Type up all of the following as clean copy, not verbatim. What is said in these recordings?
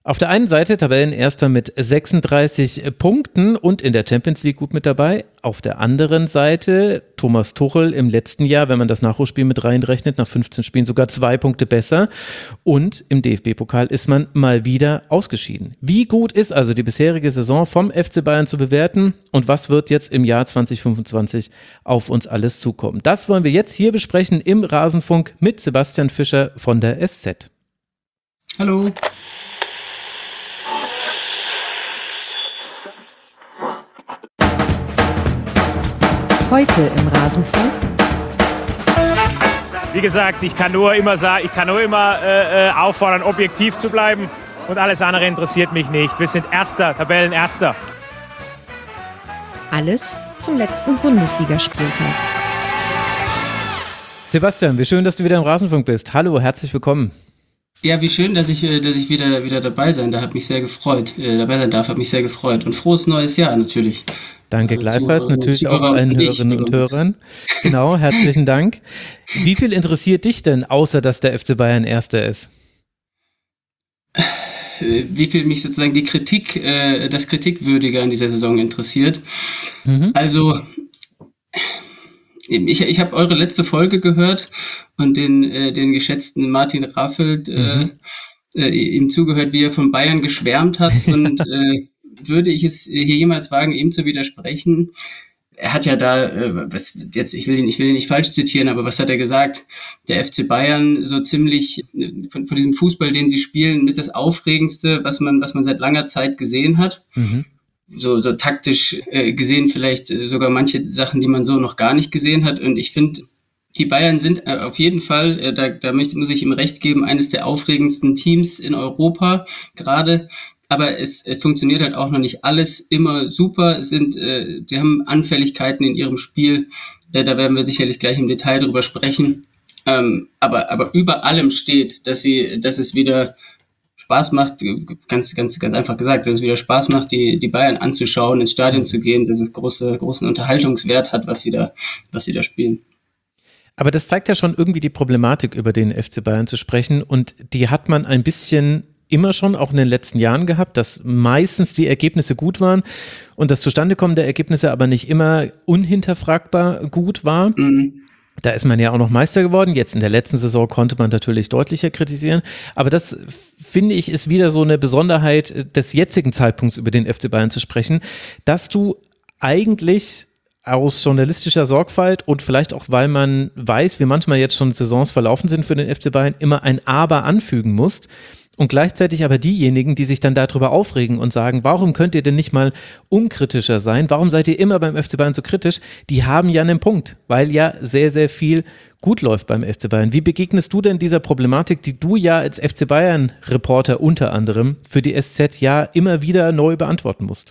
Auf der einen Seite Tabellenerster mit 36 Punkten und in der Champions League gut mit dabei. Auf der anderen Seite Thomas Tuchel im letzten Jahr, wenn man das Nachholspiel mit reinrechnet, nach 15 Spielen sogar 2 Punkte besser. Und im DFB-Pokal ist man mal wieder ausgeschieden. Wie gut ist also die bisherige Saison vom FC Bayern zu bewerten und was wird jetzt im Jahr 2025 auf uns alles zukommen? Das wollen wir jetzt hier besprechen im Rasenfunk mit Sebastian Fischer von der SZ. Hallo. Heute im Rasenfunk. Wie gesagt, ich kann nur immer auffordern, objektiv zu bleiben und alles andere interessiert mich nicht. Wir sind Erster, Tabellenerster. Alles zum letzten Bundesligaspieltag. Sebastian, wie schön, dass du wieder im Rasenfunk bist. Hallo, herzlich willkommen. Ja, wie schön, dass ich wieder dabei sein darf, hat mich sehr gefreut. Und frohes neues Jahr natürlich. Danke gleichfalls, natürlich auch allen Hörerinnen und Hörern. Genau, herzlichen Dank. Wie viel interessiert dich denn, außer dass der FC Bayern Erster ist? Wie viel mich sozusagen das Kritikwürdige an dieser Saison interessiert. Also, ich habe eure letzte Folge gehört und den geschätzten Martin Raffelt ihm zugehört, wie er von Bayern geschwärmt hat und würde ich es hier jemals wagen, ihm zu widersprechen. Er hat ja da, ich will ihn nicht falsch zitieren, aber was hat er gesagt? Der FC Bayern so ziemlich von diesem Fußball, den sie spielen, mit das Aufregendste, was man seit langer Zeit gesehen hat. So taktisch gesehen vielleicht sogar manche Sachen, die man so noch gar nicht gesehen hat. Und ich finde, die Bayern sind auf jeden Fall, muss ich ihm recht geben, eines der aufregendsten Teams in Europa gerade. Aber es funktioniert halt auch noch nicht alles immer super. Sie haben Anfälligkeiten in ihrem Spiel. Da werden wir sicherlich gleich im Detail drüber sprechen. Aber über allem steht, dass es wieder Spaß macht, ganz einfach gesagt, dass es wieder Spaß macht, die Bayern anzuschauen, ins Stadion zu gehen, dass es großen Unterhaltungswert hat, was sie da spielen. Aber das zeigt ja schon irgendwie die Problematik, über den FC Bayern zu sprechen. Und die hat man ein bisschen immer schon, auch in den letzten Jahren gehabt, dass meistens die Ergebnisse gut waren und das Zustandekommen der Ergebnisse aber nicht immer unhinterfragbar gut war. Da ist man ja auch noch Meister geworden. Jetzt in der letzten Saison konnte man natürlich deutlicher kritisieren. Aber das, finde ich, ist wieder so eine Besonderheit des jetzigen Zeitpunkts, über den FC Bayern zu sprechen, dass du eigentlich aus journalistischer Sorgfalt und vielleicht auch, weil man weiß, wie manchmal jetzt schon Saisons verlaufen sind für den FC Bayern, immer ein Aber anfügen musst. Und gleichzeitig aber diejenigen, die sich dann darüber aufregen und sagen, warum könnt ihr denn nicht mal unkritischer sein? Warum seid ihr immer beim FC Bayern so kritisch? Die haben ja einen Punkt, weil ja sehr, sehr viel gut läuft beim FC Bayern. Wie begegnest du denn dieser Problematik, die du ja als FC Bayern-Reporter unter anderem für die SZ ja immer wieder neu beantworten musst?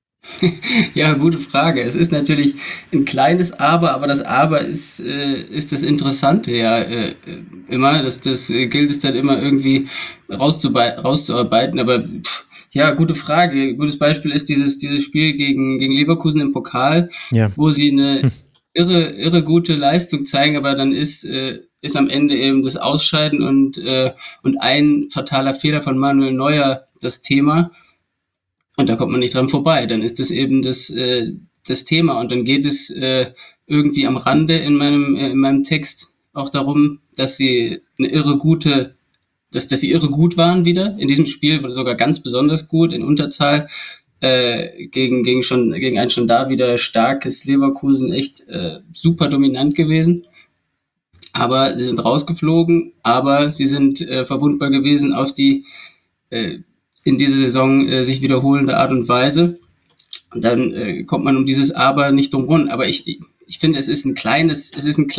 Ja, gute Frage. Es ist natürlich ein kleines Aber das Aber ist das Interessante ja immer. Das gilt es dann immer irgendwie rauszuarbeiten. Aber ja, gute Frage. Gutes Beispiel ist dieses Spiel gegen Leverkusen im Pokal, wo sie eine irre gute Leistung zeigen, aber dann ist am Ende eben das Ausscheiden und ein fataler Fehler von Manuel Neuer das Thema. Und da kommt man nicht dran vorbei. Dann ist das eben das Thema. Und dann geht es irgendwie am Rande in meinem Text auch darum, dass sie irre gut waren wieder in diesem Spiel, sogar ganz besonders gut in Unterzahl gegen ein schon da wieder starkes Leverkusen, echt super dominant gewesen. Aber sie sind rausgeflogen, aber sie sind verwundbar gewesen auf die in dieser Saison sich wiederholende Art und Weise. Und dann kommt man um dieses Aber nicht drum rum. Aber ich finde, es ist ein kleines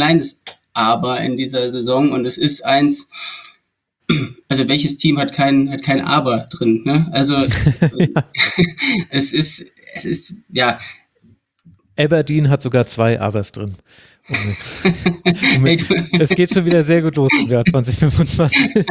Aber in dieser Saison und es ist eins, also welches Team hat kein Aber drin, ne? Also es ist, ja. Aberdeen hat sogar 2 Abers drin. Es geht schon wieder sehr gut los im Jahr 2025.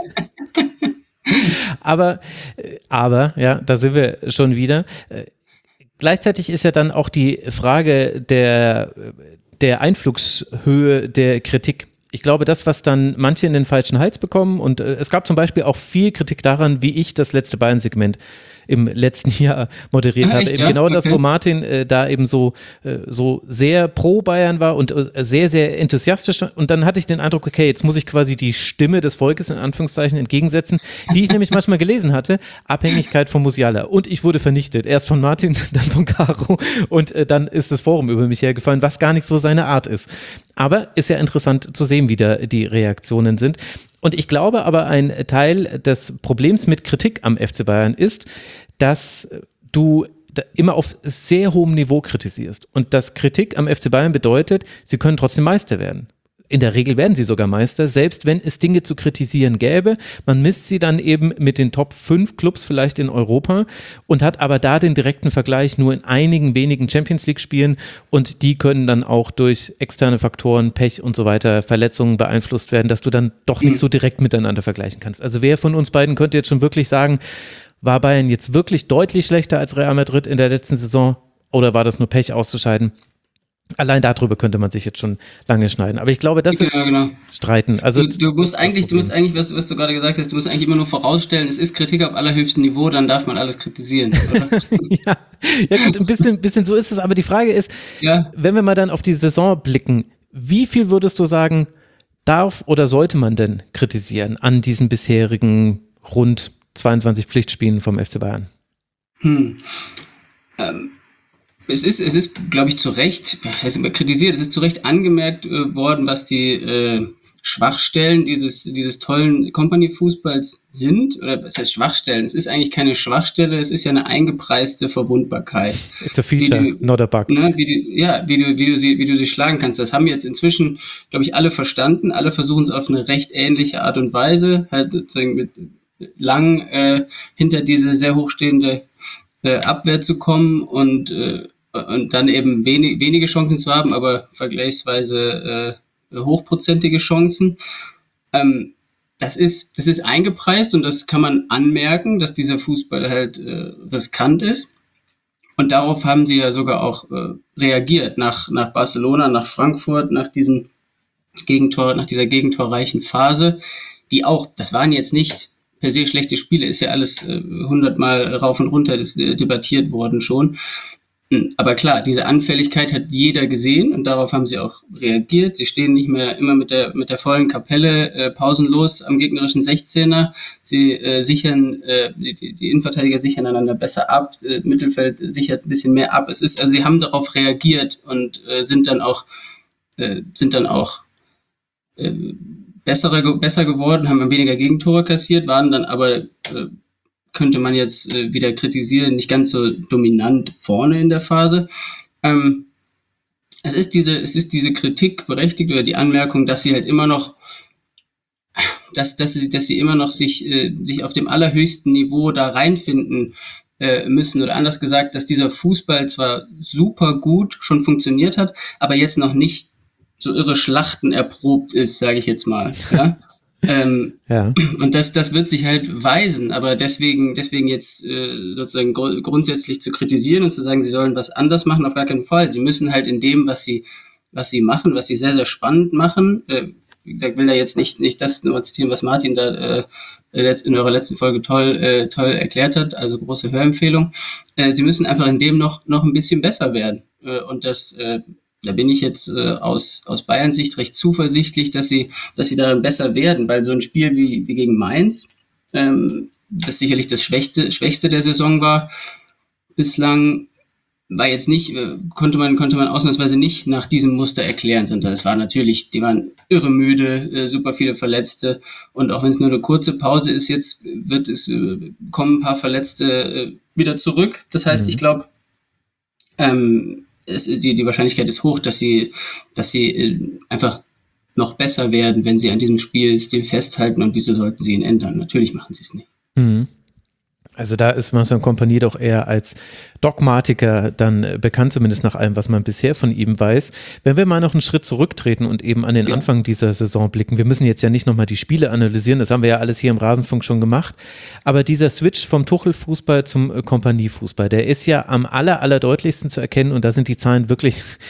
Aber, ja, da sind wir schon wieder. Gleichzeitig ist ja dann auch die Frage der Einflugshöhe der Kritik. ich glaube, das, was dann manche in den falschen Hals bekommen, und es gab zum Beispiel auch viel Kritik daran, wie ich das letzte Bayern-Segment im letzten Jahr moderiert habe. Echt, eben ja? genau das, Okay. wo Martin da eben so sehr pro Bayern war und sehr, sehr enthusiastisch. Und dann hatte ich den Eindruck, okay, jetzt muss ich quasi die Stimme des Volkes in Anführungszeichen entgegensetzen, die ich nämlich manchmal gelesen hatte, Abhängigkeit von Musiala. Und ich wurde vernichtet. Erst von Martin, dann von Caro und dann ist das Forum über mich hergefallen, was gar nicht so seine Art ist. Aber ist ja interessant zu sehen, wie da die Reaktionen sind. Und ich glaube aber, ein Teil des Problems mit Kritik am FC Bayern ist, dass du immer auf sehr hohem Niveau kritisierst. Und dass Kritik am FC Bayern bedeutet, sie können trotzdem Meister werden. In der Regel werden sie sogar Meister, selbst wenn es Dinge zu kritisieren gäbe. Man misst sie dann eben mit den Top 5 Clubs vielleicht in Europa und hat aber da den direkten Vergleich nur in einigen wenigen Champions-League-Spielen und die können dann auch durch externe Faktoren, Pech und so weiter, Verletzungen beeinflusst werden, dass du dann doch nicht so direkt miteinander vergleichen kannst. Also wer von uns beiden könnte jetzt schon wirklich sagen, war Bayern jetzt wirklich deutlich schlechter als Real Madrid in der letzten Saison oder war das nur Pech auszuscheiden? Allein darüber könnte man sich jetzt schon lange schneiden. Aber ich glaube, das ist Streiten. Also Du musst eigentlich, was du gerade gesagt hast, du musst eigentlich immer nur vorausstellen, es ist Kritik auf allerhöchstem Niveau, dann darf man alles kritisieren, oder? ja gut, ein bisschen so ist es. Aber die Frage ist, wenn wir mal dann auf die Saison blicken, wie viel würdest du sagen, darf oder sollte man denn kritisieren an diesen bisherigen rund 22 Pflichtspielen vom FC Bayern? Es ist, glaube ich, zu Recht, was heißt immer kritisiert, es ist zu Recht angemerkt worden, was die Schwachstellen dieses tollen Company-Fußballs sind. Oder was heißt Schwachstellen? Es ist eigentlich keine Schwachstelle, es ist ja eine eingepreiste Verwundbarkeit. It's a feature, not a bug. Ne, wie du sie schlagen kannst. Das haben jetzt inzwischen, glaube ich, alle verstanden. Alle versuchen es auf eine recht ähnliche Art und Weise, halt sozusagen mit lang hinter diese sehr hochstehende Abwehr zu kommen und dann eben wenige Chancen zu haben, aber vergleichsweise hochprozentige Chancen. Das ist eingepreist und das kann man anmerken, dass dieser Fußball halt riskant ist. Und darauf haben sie ja sogar auch reagiert nach Barcelona, nach Frankfurt, nach dieser gegentorreichen Phase, die auch, das waren jetzt nicht per se schlechte Spiele, ist ja alles 100-mal rauf und runter debattiert worden schon. Aber klar, diese Anfälligkeit hat jeder gesehen und darauf haben sie auch reagiert. Sie stehen nicht mehr immer mit der vollen Kapelle pausenlos am gegnerischen 16er. Sie sichern, die Innenverteidiger sichern einander besser ab, Mittelfeld sichert ein bisschen mehr ab. Also sie haben darauf reagiert und sind dann auch besser geworden, haben weniger Gegentore kassiert, waren dann aber, könnte man jetzt wieder kritisieren, nicht ganz so dominant vorne in der Phase. Es ist diese Kritik berechtigt oder die Anmerkung, dass sie halt immer noch, dass sie immer noch sich auf dem allerhöchsten Niveau da reinfinden müssen, oder anders gesagt, dass dieser Fußball zwar super gut schon funktioniert hat, aber jetzt noch nicht so irre Schlachten erprobt ist, sage ich jetzt mal. Ja? Ja. Und das wird sich halt weisen, aber deswegen jetzt sozusagen grundsätzlich zu kritisieren und zu sagen, sie sollen was anders machen, auf gar keinen Fall. Sie müssen halt in dem, was sie machen, was sie sehr, sehr spannend machen, wie gesagt, will da jetzt nicht das nur zitieren, was Martin da in eurer letzten Folge toll erklärt hat, also große Hörempfehlung. Sie müssen einfach in dem noch ein bisschen besser werden. Und da bin ich jetzt aus Bayerns Sicht recht zuversichtlich, dass sie darin besser werden, weil so ein Spiel wie gegen Mainz, das sicherlich das Schwächste der Saison war, bislang war jetzt nicht, konnte man ausnahmsweise nicht nach diesem Muster erklären, sondern es war natürlich, die waren irre müde, super viele Verletzte und auch wenn es nur eine kurze Pause ist, jetzt kommen ein paar Verletzte wieder zurück. Das heißt, ich glaube, die Wahrscheinlichkeit ist hoch, dass sie einfach noch besser werden, wenn sie an diesem Spielstil festhalten. Und wieso sollten sie ihn ändern? Natürlich machen sie es nicht. Also da ist Marcel Kompanie doch eher als Dogmatiker dann bekannt, zumindest nach allem, was man bisher von ihm weiß. Wenn wir mal noch einen Schritt zurücktreten und eben an den Anfang dieser Saison blicken, wir müssen jetzt ja nicht nochmal die Spiele analysieren, das haben wir ja alles hier im Rasenfunk schon gemacht, aber dieser Switch vom Tuchel-Fußball zum Kompanie-Fußball, der ist ja am allerdeutlichsten zu erkennen und da sind die Zahlen wirklich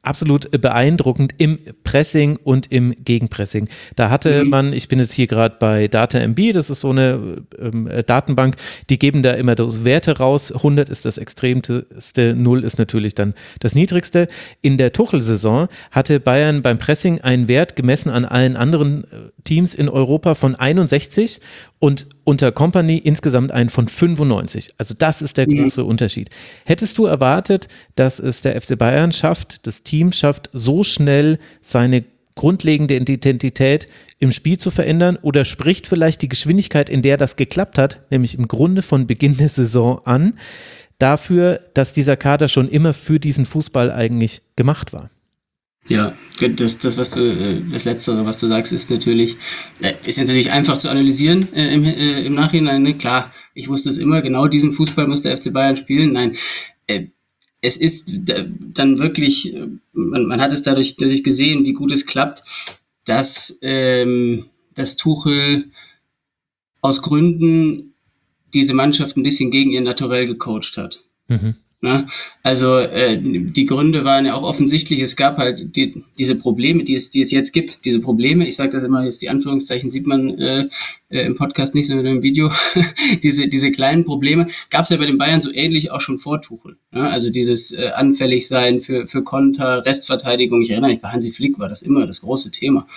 absolut beeindruckend im Pressing und im Gegenpressing. Da hatte man, ich bin jetzt hier gerade bei DataMB, das ist so eine Datenbank, die geben da immer so Werte raus. 100 ist das extremste, 0 ist natürlich dann das niedrigste. In der Tuchel-Saison hatte Bayern beim Pressing einen Wert gemessen an allen anderen Teams in Europa von 61 und unter Kompany insgesamt einen von 95. Also das ist der große Unterschied. Hättest du erwartet, dass es der FC Bayern schafft, das Team schafft, so schnell seine grundlegende Identität im Spiel zu verändern, oder spricht vielleicht die Geschwindigkeit, in der das geklappt hat, nämlich im Grunde von Beginn der Saison an, dafür, dass dieser Kader schon immer für diesen Fußball eigentlich gemacht war? Ja, das Letztere, was du sagst, ist natürlich einfach zu analysieren im Nachhinein. Ne? Klar, ich wusste es immer, genau diesen Fußball muss der FC Bayern spielen. Nein, es ist dann wirklich, man hat es dadurch gesehen, wie gut es klappt, dass Tuchel aus Gründen diese Mannschaft ein bisschen gegen ihr Naturell gecoacht hat. Mhm. Na, also die Gründe waren ja auch offensichtlich. Es gab halt diese Probleme, die es jetzt gibt. Diese Probleme, ich sage das immer jetzt, die Anführungszeichen sieht man im Podcast nicht, sondern im Video. diese kleinen Probleme gab es ja bei den Bayern so ähnlich auch schon vor Tuchel. Ja? Also dieses anfällig sein für Konter, Restverteidigung. Ich erinnere mich, bei Hansi Flick war das immer das große Thema.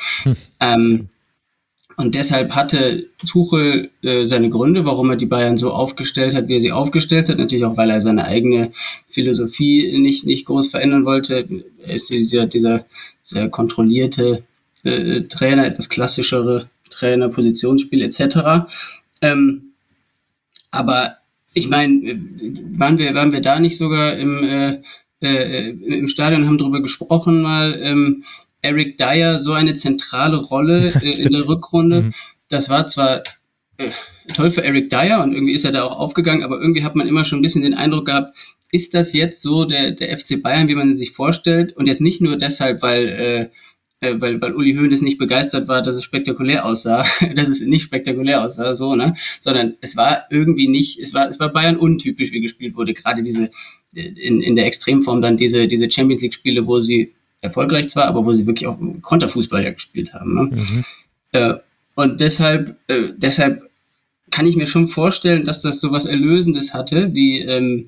Und deshalb hatte Tuchel seine Gründe, warum er die Bayern so aufgestellt hat, wie er sie aufgestellt hat. Natürlich auch, weil er seine eigene Philosophie nicht groß verändern wollte. Er ist dieser kontrollierte Trainer, etwas klassischere Trainer, Positionsspiel etc. Aber ich meine, waren wir da nicht sogar im Stadion, haben darüber gesprochen mal, Eric Dyer so eine zentrale Rolle in der Rückrunde. Das war zwar toll für Eric Dyer und irgendwie ist er da auch aufgegangen, aber irgendwie hat man immer schon ein bisschen den Eindruck gehabt, ist das jetzt so der FC Bayern, wie man sich vorstellt? Und jetzt nicht nur deshalb, weil Uli Hoeneß nicht begeistert war, dass es spektakulär aussah, so, ne? Sondern es war irgendwie nicht, es war Bayern untypisch, wie gespielt wurde. Gerade diese in der Extremform dann diese Champions League Spiele, wo sie erfolgreich zwar, aber wo sie wirklich auch Konterfußball ja gespielt haben. Ne? Und deshalb kann ich mir schon vorstellen, dass das sowas Erlösendes hatte, wie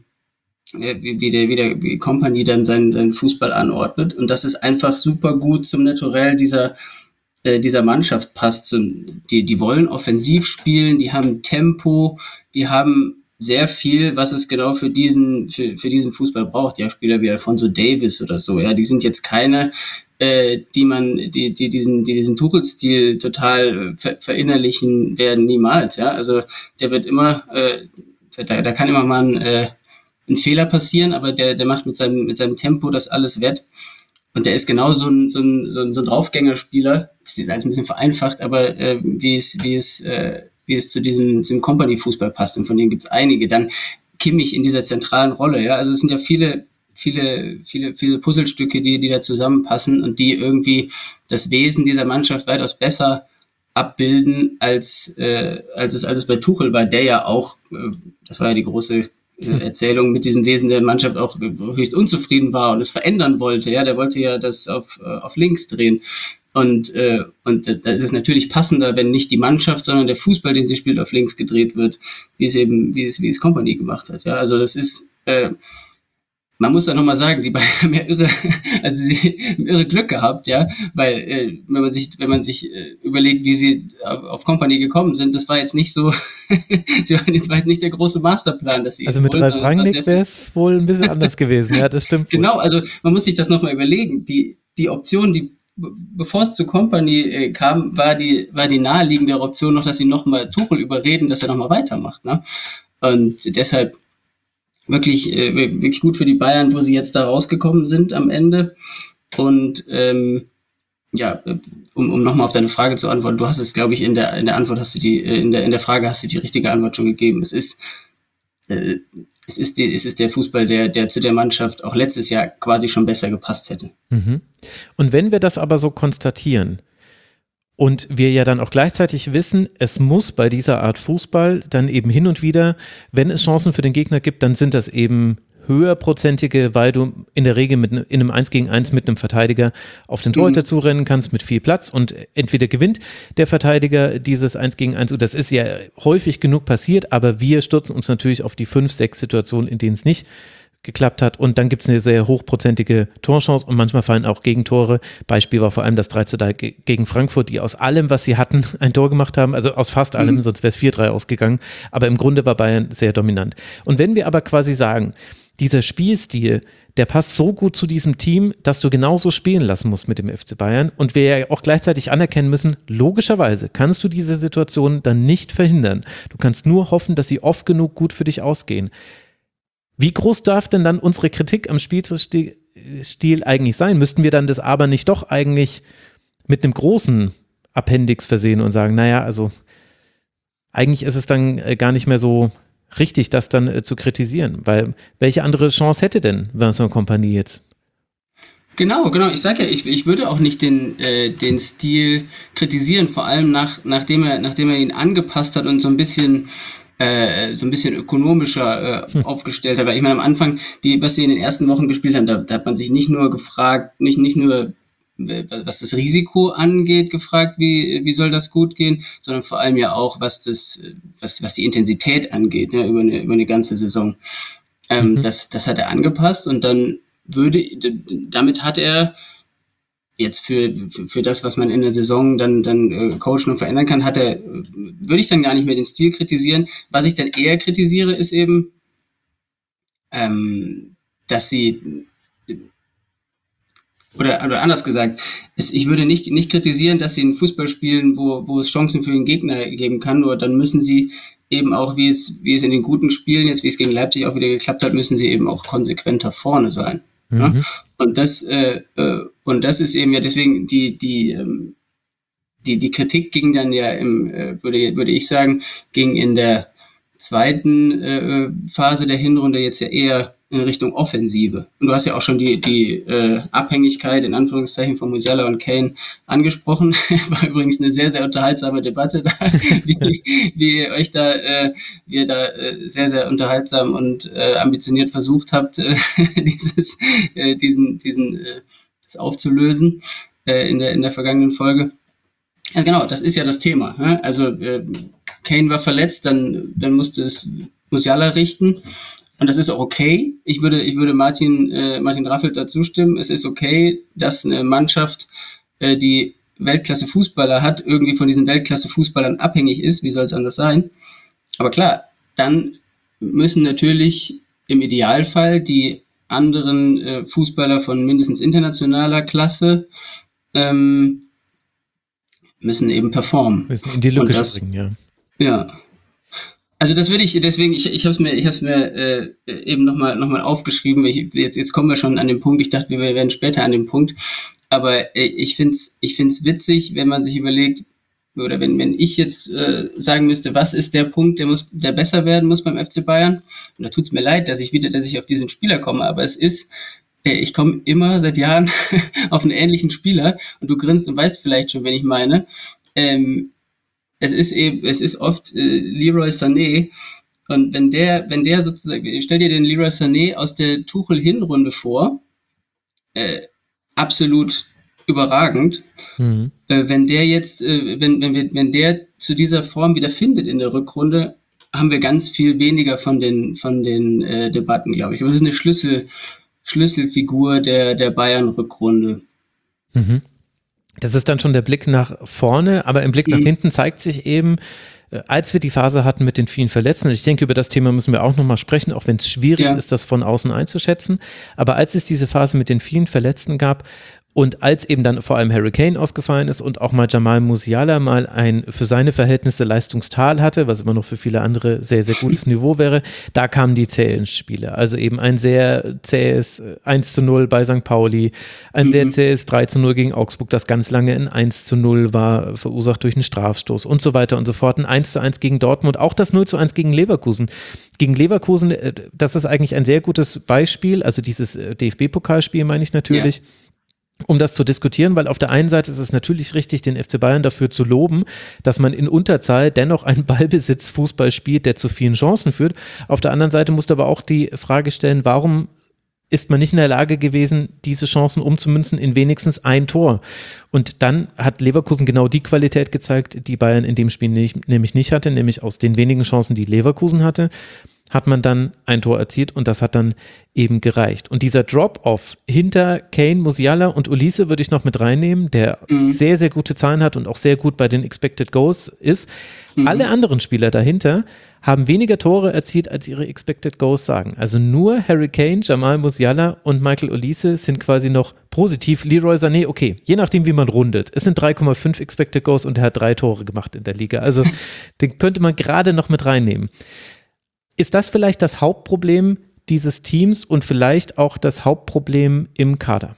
Kompany dann seinen Fußball anordnet, und dass es einfach super gut zum Naturell dieser Mannschaft passt. Die wollen offensiv spielen, die haben Tempo, die haben sehr viel, was es genau für diesen Fußball braucht. Ja, Spieler wie Alphonso Davies oder so, ja, die sind jetzt keine, die diesen Tuchel-Stil total verinnerlichen werden, niemals, ja. Also der wird immer, da kann immer mal ein Fehler passieren, aber der macht mit seinem Tempo das alles wett. Und der ist genau so ein Draufgängerspieler. Das ist alles ein bisschen vereinfacht, aber wie es zu diesem Company-Fußball passt, und von denen gibt's einige. Dann Kimmich in dieser zentralen Rolle, ja. Also es sind ja viele Puzzlestücke, die da zusammenpassen und die irgendwie das Wesen dieser Mannschaft weitaus besser abbilden, als es bei Tuchel war, der ja auch, das war ja die große Erzählung, mit diesem Wesen der Mannschaft auch höchst unzufrieden war und es verändern wollte. Ja, der wollte ja das auf links drehen. Und da ist es natürlich passender, wenn nicht die Mannschaft, sondern der Fußball, den sie spielt, auf links gedreht wird, wie es Kompany gemacht hat. Ja, also das ist, man muss da nochmal sagen, die Bayern haben ja irre Glück gehabt, ja, weil wenn man sich überlegt, wie sie auf Kompany gekommen sind, das war jetzt nicht so, das war jetzt nicht der große Masterplan, dass sie. Also mit Ralf Rangnick wäre es wohl ein bisschen anders gewesen, ja, das stimmt. Genau, also man muss sich das nochmal überlegen. Die Option, bevor es zu Kompany kam, war die naheliegendere Option noch, dass sie nochmal Tuchel überreden, dass er nochmal weitermacht, ne? Und deshalb wirklich gut für die Bayern, wo sie jetzt da rausgekommen sind am Ende. Und um nochmal auf deine Frage zu antworten, du hast es, glaube ich, in der Antwort hast du in der Frage hast du die richtige Antwort schon gegeben. Es ist der Fußball, der zu der Mannschaft auch letztes Jahr quasi schon besser gepasst hätte. Mhm. Und wenn wir das aber so konstatieren und wir ja dann auch gleichzeitig wissen, es muss bei dieser Art Fußball dann eben hin und wieder, wenn es Chancen für den Gegner gibt, dann sind das eben höherprozentige, weil du in der Regel in einem 1 gegen 1 mit einem Verteidiger auf den Torhüter zurennen kannst mit viel Platz und entweder gewinnt der Verteidiger dieses 1 gegen 1 und das ist ja häufig genug passiert, aber wir stürzen uns natürlich auf die 5, 6 Situationen, in denen es nicht geklappt hat und dann gibt es eine sehr hochprozentige Torchance und manchmal fallen auch Gegentore. Beispiel war vor allem das 3:3 gegen Frankfurt, die aus allem, was sie hatten, ein Tor gemacht haben, also aus fast allem, sonst wäre es 4:3 ausgegangen, aber im Grunde war Bayern sehr dominant. Und wenn wir aber quasi sagen, dieser Spielstil, der passt so gut zu diesem Team, dass du genauso spielen lassen musst mit dem FC Bayern und wir ja auch gleichzeitig anerkennen müssen, logischerweise kannst du diese Situation dann nicht verhindern. Du kannst nur hoffen, dass sie oft genug gut für dich ausgehen. Wie groß darf denn dann unsere Kritik am Spielstil eigentlich sein? Müssten wir dann das aber nicht doch eigentlich mit einem großen Appendix versehen und sagen, naja, also eigentlich ist es dann gar nicht mehr so richtig, das dann zu kritisieren, weil welche andere Chance hätte denn Vincent Kompany jetzt? Genau. Ich sage ja, ich würde auch nicht den Stil kritisieren, vor allem nachdem er ihn angepasst hat und so ein bisschen ökonomischer aufgestellt hat. Weil ich meine, am Anfang, was sie in den ersten Wochen gespielt haben, da hat man sich nicht nur gefragt, nicht nur was das Risiko angeht, gefragt, wie soll das gut gehen, sondern vor allem ja auch, was die Intensität angeht, ja, über eine ganze Saison. Das hat er angepasst und dann damit hat er jetzt für das, was man in der Saison dann coachen und verändern kann, würde ich dann gar nicht mehr den Stil kritisieren. Was ich dann eher kritisiere, ist eben, dass sie, oder anders gesagt, ich würde nicht kritisieren, dass sie einen Fußball spielen, wo es Chancen für den Gegner geben kann, nur dann müssen sie eben auch, wie es in den guten Spielen, jetzt wie es gegen Leipzig auch wieder geklappt hat, müssen sie eben auch konsequenter vorne sein. Ja? Und das ist eben ja deswegen die Kritik ging dann ja würde ich sagen, ging in der zweiten Phase der Hinrunde jetzt ja eher in Richtung Offensive. Und du hast ja auch schon die Abhängigkeit in Anführungszeichen von Musiala und Kane angesprochen. War übrigens eine sehr, sehr unterhaltsame Debatte da, wie ihr da sehr, sehr unterhaltsam und ambitioniert versucht habt, das aufzulösen in der vergangenen Folge. Ja, genau, das ist ja das Thema. Also Kane war verletzt, dann musste es Musiala richten. Und das ist auch okay. Ich würde Martin Raffelt dazu stimmen. Es ist okay, dass eine Mannschaft, die Weltklasse-Fußballer hat, irgendwie von diesen Weltklasse-Fußballern abhängig ist. Wie soll es anders sein? Aber klar, dann müssen natürlich im Idealfall die anderen Fußballer von mindestens internationaler Klasse müssen eben performen. Müssen in die Lücke springen, ja. Ja. Also das würde ich, deswegen, ich habe es mir eben nochmal aufgeschrieben. Jetzt kommen wir schon an den Punkt. Ich dachte, wir werden später an dem Punkt. Aber ich find's witzig, wenn man sich überlegt, oder wenn ich jetzt sagen müsste, was ist der Punkt, der besser werden muss beim FC Bayern? Und da tut's mir leid, dass ich auf diesen Spieler komme, aber ich komme immer seit Jahren auf einen ähnlichen Spieler und du grinst und weißt vielleicht schon, wen ich meine. Es ist oft Leroy Sané und wenn der sozusagen, stell dir den Leroy Sané aus der Tuchel-Hinrunde vor, absolut überragend. Wenn der jetzt, wenn der zu dieser Form wieder findet in der Rückrunde, haben wir ganz viel weniger von den Debatten, glaube ich. Aber es ist eine Schlüsselfigur der Bayern-Rückrunde. Das ist dann schon der Blick nach vorne, aber im Blick nach hinten zeigt sich eben, als wir die Phase hatten mit den vielen Verletzten, und ich denke, über das Thema müssen wir auch nochmal sprechen, auch wenn es schwierig ist, das von außen einzuschätzen, aber als es diese Phase mit den vielen Verletzten gab und als eben dann vor allem Harry Kane ausgefallen ist und auch mal Jamal Musiala mal ein für seine Verhältnisse Leistungstal hatte, was immer noch für viele andere sehr, sehr gutes Niveau wäre, da kamen die zähen Spiele. Also eben ein sehr zähes 1:0 bei St. Pauli, ein sehr zähes 3:0 gegen Augsburg, das ganz lange ein 1:0 war, verursacht durch einen Strafstoß und so weiter und so fort. Ein 1:1 gegen Dortmund, auch das 0:1 gegen Leverkusen. Gegen Leverkusen, das ist eigentlich ein sehr gutes Beispiel, also dieses DFB-Pokalspiel meine ich natürlich. um das zu diskutieren, weil auf der einen Seite ist es natürlich richtig, den FC Bayern dafür zu loben, dass man in Unterzahl dennoch einen Ballbesitz-Fußball spielt, der zu vielen Chancen führt. Auf der anderen Seite musst du aber auch die Frage stellen, warum ist man nicht in der Lage gewesen, diese Chancen umzumünzen in wenigstens ein Tor. Und dann hat Leverkusen genau die Qualität gezeigt, die Bayern in dem Spiel nämlich nicht hatte, nämlich aus den wenigen Chancen, die Leverkusen hatte, hat man dann ein Tor erzielt und das hat dann eben gereicht. Und dieser Drop-Off hinter Kane, Musiala und Olise würde ich noch mit reinnehmen, der sehr, sehr gute Zahlen hat und auch sehr gut bei den Expected Goals ist. Alle anderen Spieler dahinter haben weniger Tore erzielt, als ihre Expected Goals sagen. Also nur Harry Kane, Jamal Musiala und Michael Olise sind quasi noch positiv. Leroy Sané, okay, je nachdem, wie man rundet. Es sind 3,5 Expected Goals und er hat 3 Tore gemacht in der Liga. Also den könnte man gerade noch mit reinnehmen. Ist das vielleicht das Hauptproblem dieses Teams und vielleicht auch das Hauptproblem im Kader?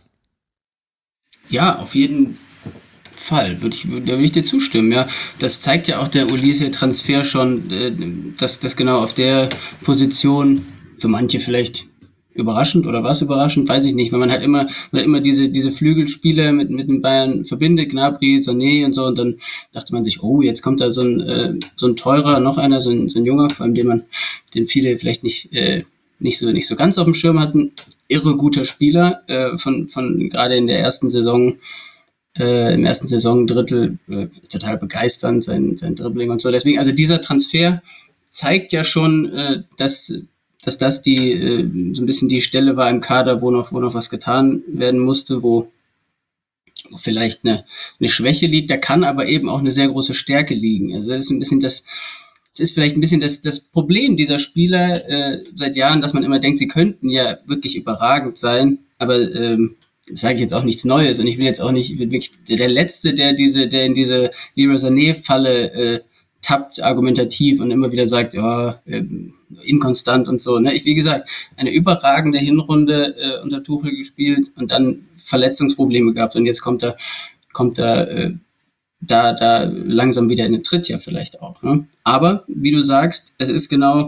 Ja, auf jeden Fall, da würde ich dir zustimmen, ja. Das zeigt ja auch der Olise-Transfer schon, dass genau auf der Position für manche vielleicht überraschend oder was überraschend, weiß ich nicht, weil man hat immer diese Flügelspieler mit den Bayern verbindet, Gnabry, Sané und so, und dann dachte man sich, oh, jetzt kommt da so ein teurer, noch einer, so ein junger, vor allem den viele vielleicht nicht so ganz auf dem Schirm hatten, irre guter Spieler, von gerade in der ersten Saison, im ersten Saisondrittel, total begeisternd, sein Dribbling und so. Deswegen, also dieser Transfer zeigt ja schon, dass das so ein bisschen die Stelle war im Kader, wo noch was getan werden musste, wo vielleicht eine Schwäche liegt. Da kann aber eben auch eine sehr große Stärke liegen. Also es ist vielleicht ein bisschen das Problem dieser Spieler seit Jahren, dass man immer denkt, sie könnten ja wirklich überragend sein, aber das sage ich jetzt auch nichts Neues, und ich will jetzt auch nicht wirklich der Letzte, der in diese Leroy Sané-Falle tappt, argumentativ und immer wieder sagt, ja, inkonstant und so. Ne? Wie gesagt, eine überragende Hinrunde unter Tuchel gespielt und dann Verletzungsprobleme gehabt, und jetzt kommt er da langsam wieder in den Tritt ja vielleicht auch. Ne? Aber, wie du sagst, es ist genau,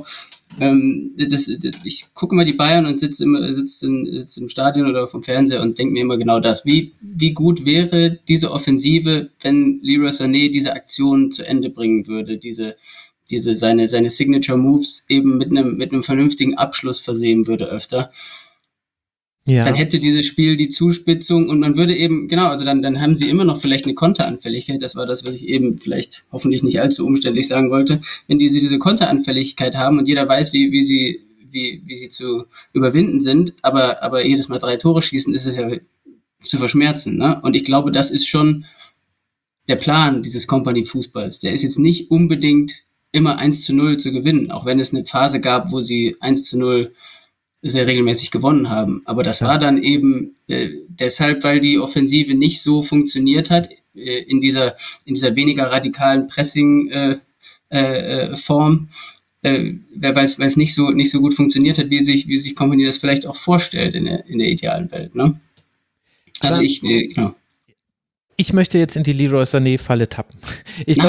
ich gucke immer die Bayern und sitze im Stadion oder vom Fernseher und denke mir immer genau das. Wie gut wäre diese Offensive, wenn Leroy Sané diese Aktion zu Ende bringen würde, seine Signature Moves eben mit einem vernünftigen Abschluss versehen würde öfter. Ja. Dann hätte dieses Spiel die Zuspitzung und man würde eben, genau, also dann haben sie immer noch vielleicht eine Konteranfälligkeit. Das war das, was ich eben vielleicht hoffentlich nicht allzu umständlich sagen wollte. Wenn diese Konteranfälligkeit haben und jeder weiß, wie sie zu überwinden sind, aber jedes Mal 3 Tore schießen, ist es ja zu verschmerzen, ne? Und ich glaube, das ist schon der Plan dieses Company-Fußballs. Der ist jetzt nicht unbedingt immer 1:0 zu gewinnen, auch wenn es eine Phase gab, wo sie 1:0 sehr regelmäßig gewonnen haben. Aber das war dann eben deshalb, weil die Offensive nicht so funktioniert hat, in dieser weniger radikalen Pressing-Form, weil es nicht so gut funktioniert hat, wie sich Kompanie das vielleicht auch vorstellt in der idealen Welt. Ne? Also genau. Ich möchte jetzt in die Leroy Sané-Falle tappen. Ich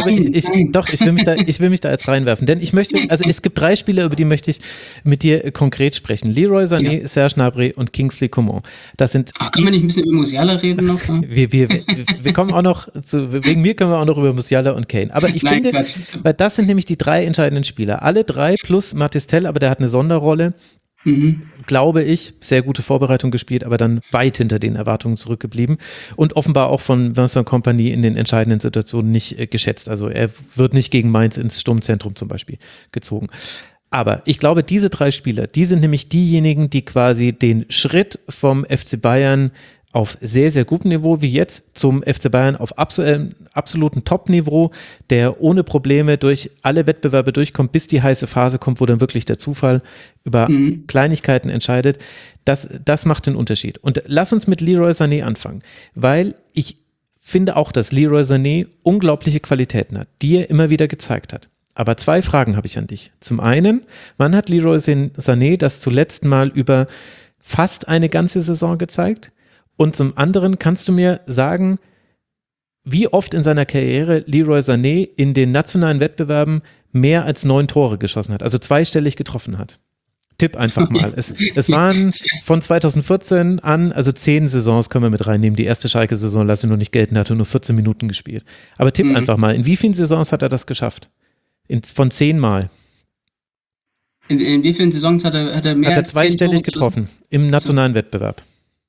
will mich da jetzt reinwerfen, denn es gibt 3 Spieler, über die möchte ich mit dir konkret sprechen. Leroy Sané, Serge Gnabry und Kingsley Coman. Können wir nicht ein bisschen über Musiala reden noch? Wir kommen auch noch wegen mir können wir auch noch über Musiala und Kane. Aber ich finde, weil das sind nämlich die 3 entscheidenden Spieler. Alle 3 plus Matistel, aber der hat eine Sonderrolle. Glaube ich, sehr gute Vorbereitung gespielt, aber dann weit hinter den Erwartungen zurückgeblieben und offenbar auch von Vincent Kompany in den entscheidenden Situationen nicht geschätzt. Also er wird nicht gegen Mainz ins Sturmzentrum zum Beispiel gezogen. Aber ich glaube, diese 3 Spieler, die sind nämlich diejenigen, die quasi den Schritt vom FC Bayern auf sehr, sehr gutem Niveau wie jetzt zum FC Bayern auf absoluten Top-Niveau, der ohne Probleme durch alle Wettbewerbe durchkommt, bis die heiße Phase kommt, wo dann wirklich der Zufall über Kleinigkeiten entscheidet. Das macht den Unterschied. Und lass uns mit Leroy Sané anfangen, weil ich finde auch, dass Leroy Sané unglaubliche Qualitäten hat, die er immer wieder gezeigt hat. Aber 2 Fragen habe ich an dich. Zum einen, wann hat Leroy Sané das zuletzt mal über fast eine ganze Saison gezeigt? Und zum anderen, kannst du mir sagen, wie oft in seiner Karriere Leroy Sané in den nationalen Wettbewerben mehr als 9 Tore geschossen hat, also zweistellig getroffen hat? Tipp einfach mal. Es waren von 2014 an, also 10 Saisons können wir mit reinnehmen. Die erste Schalke-Saison lasse ich noch nicht gelten, hatte nur 14 Minuten gespielt. Aber tipp einfach mal, in wie vielen Saisons hat er das geschafft? Von 10 Mal. In wie vielen Saisons hat er mehr Hat er als 10 zweistellig Tore getroffen im nationalen Wettbewerb?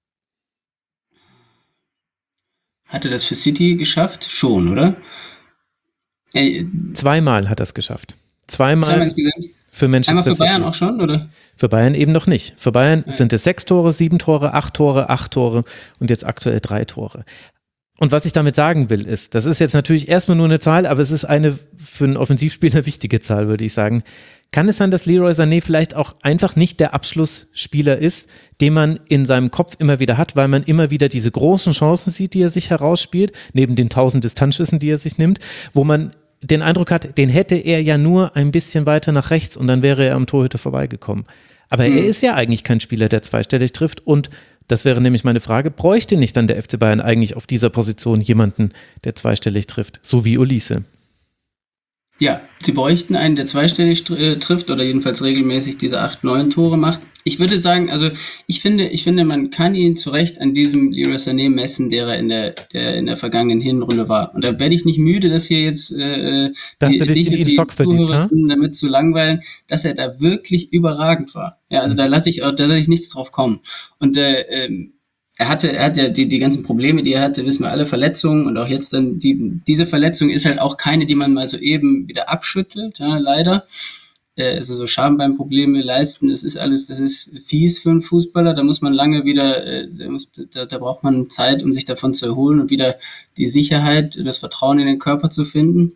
Hat er das für City geschafft? Schon, oder? Zweimal hat er es geschafft. Zweimal Zweimal insgesamt? für Manchester Einmal für City. Bayern auch schon, oder? Für Bayern eben noch nicht. Für Bayern sind es 6 Tore, 7 Tore, 8 Tore, 8 Tore und jetzt aktuell 3 Tore. Und was ich damit sagen will, ist, das ist jetzt natürlich erstmal nur eine Zahl, aber es ist eine für einen Offensivspieler wichtige Zahl, würde ich sagen. Kann es sein, dass Leroy Sané vielleicht auch einfach nicht der Abschlussspieler ist, den man in seinem Kopf immer wieder hat, weil man immer wieder diese großen Chancen sieht, die er sich herausspielt, neben den 1000 Distanzschüssen, die er sich nimmt, wo man den Eindruck hat, den hätte er ja nur ein bisschen weiter nach rechts und dann wäre er am Torhüter vorbeigekommen. Aber er ist ja eigentlich kein Spieler, der zweistellig trifft und das wäre nämlich meine Frage, bräuchte nicht dann der FC Bayern eigentlich auf dieser Position jemanden, der zweistellig trifft, so wie Olise? Ja, sie bräuchten einen, der zweistellig trifft oder jedenfalls regelmäßig diese 8, 9 Tore macht. Ich würde sagen, also ich finde, man kann ihn zu Recht an diesem Leroy Sané messen, der er in der vergangenen Hinrunde war. Und da werde ich nicht müde, das hier jetzt die Zuhörer damit zu langweilen, dass er da wirklich überragend war. Ja, also da lasse ich nichts drauf kommen. Und er hat ja die ganzen Probleme, die er hatte, wissen wir alle, Verletzungen und auch jetzt dann diese Verletzung ist halt auch keine, die man mal so eben wieder abschüttelt, ja, leider. Also so Schambeinprobleme leisten, das ist fies für einen Fußballer, da muss man lange wieder, da braucht man Zeit, um sich davon zu erholen und wieder die Sicherheit, das Vertrauen in den Körper zu finden.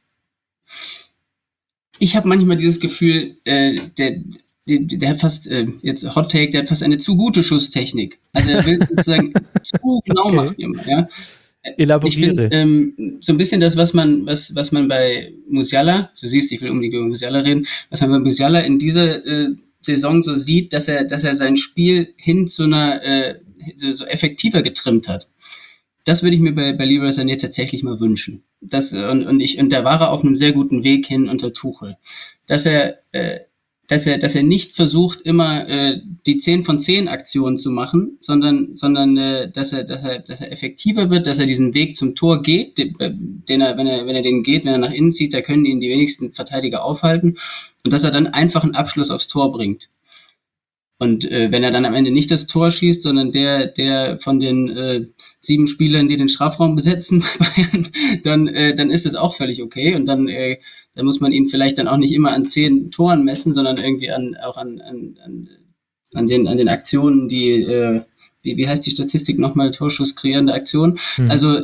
Ich habe manchmal dieses Gefühl, der hat fast, jetzt Hot Take, der hat fast eine zu gute Schusstechnik. Also er will sozusagen zu genau machen immer, ja. Elaboriere. Ich finde, so ein bisschen das, was man bei Musiala, du siehst, ich will unbedingt über Musiala reden, was man bei Musiala in dieser Saison so sieht, dass er sein Spiel hin zu einer so effektiver getrimmt hat. Das würde ich mir bei Leroy Sané tatsächlich mal wünschen. Und da war er auf einem sehr guten Weg hin unter Tuchel. Dass er nicht versucht, immer die 10 von 10 Aktionen zu machen, sondern dass er effektiver wird, dass er diesen Weg zum Tor geht, den er, wenn er nach innen zieht, da können ihn die wenigsten Verteidiger aufhalten und dass er dann einfach einen Abschluss aufs Tor bringt. Und wenn er dann am Ende nicht das Tor schießt, sondern der von den 7 Spielern, die den Strafraum besetzen, dann ist es auch völlig okay. Und dann muss man ihn vielleicht dann auch nicht immer an 10 Toren messen, sondern irgendwie an den Aktionen, die wie heißt die Statistik nochmal, Torschuss kreierende Aktion. Also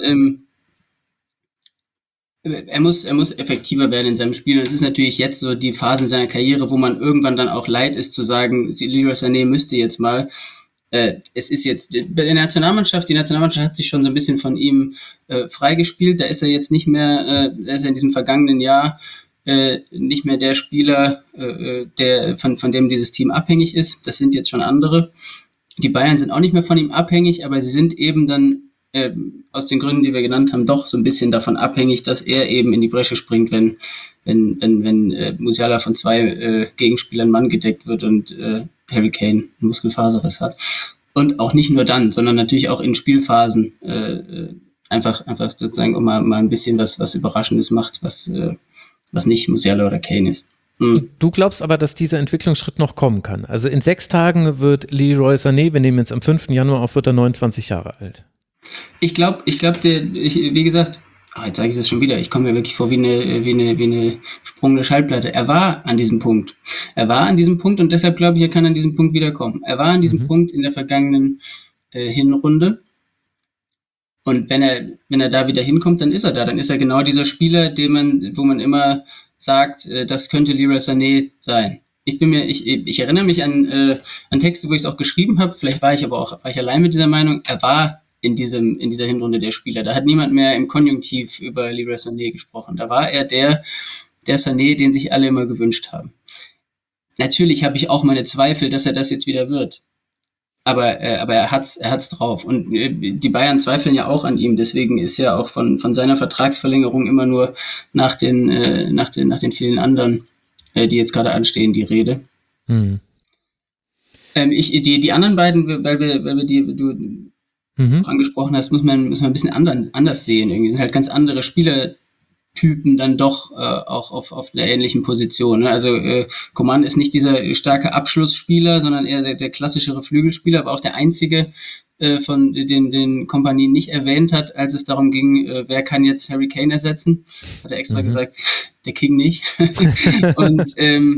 er muss effektiver werden in seinem Spiel. Und es ist natürlich jetzt so die Phase in seiner Karriere, wo man irgendwann dann auch leid ist zu sagen, Leroy Sané müsste jetzt mal. Es ist jetzt bei der Nationalmannschaft, die Nationalmannschaft hat sich schon so ein bisschen von ihm freigespielt. Da ist er jetzt nicht mehr, da ist er in diesem vergangenen Jahr nicht mehr der Spieler, der von dem dieses Team abhängig ist. Das sind jetzt schon andere. Die Bayern sind auch nicht mehr von ihm abhängig, aber sie sind eben dann aus den Gründen, die wir genannt haben, doch so ein bisschen davon abhängig, dass er eben in die Bresche springt, wenn Musiala von 2 Gegenspielern Mann gedeckt wird und Harry Kane einen Muskelfaserriss hat. Und auch nicht nur dann, sondern natürlich auch in Spielphasen einfach sozusagen, um mal ein bisschen was Überraschendes macht, was nicht Musiala oder Kane ist. Du glaubst aber, dass dieser Entwicklungsschritt noch kommen kann. Also in 6 Tagen wird Leroy Sané, wir nehmen jetzt am 5. Januar auf, wird er 29 Jahre alt. Ich glaube, wie gesagt, jetzt sage ich es schon wieder, ich komme mir wirklich vor wie eine sprungende Schallplatte. Er war an diesem Punkt. Und deshalb glaube ich, er kann an diesem Punkt wiederkommen. Er war an diesem Punkt in der vergangenen Hinrunde. Und wenn er da wieder hinkommt, dann ist er da. Dann ist er genau dieser Spieler, wo man immer sagt, das könnte Leroy Sané sein. Ich erinnere mich an Texte, wo ich es auch geschrieben habe. Vielleicht war ich allein mit dieser Meinung. Er war in dieser Hinrunde der Spieler. Da hat niemand mehr im Konjunktiv über Leroy Sané gesprochen. Da war er der Sané, den sich alle immer gewünscht haben. Natürlich habe ich auch meine Zweifel, dass er das jetzt wieder wird. Aber er hat's drauf. Und die Bayern zweifeln ja auch an ihm. Deswegen ist ja auch von seiner Vertragsverlängerung immer nur nach den vielen anderen, die jetzt gerade anstehen, die Rede. Die anderen beiden, weil wir du auch angesprochen hast, muss man ein bisschen anders sehen. Irgendwie sind halt ganz andere Spielertypen dann doch auch auf einer ähnlichen Position. Ne? Also Coman ist nicht dieser starke Abschlussspieler, sondern eher der klassischere Flügelspieler, aber auch der einzige von den Kompanie nicht erwähnt hat, als es darum ging, wer kann jetzt Harry Kane ersetzen. Hat er extra gesagt, der King nicht. und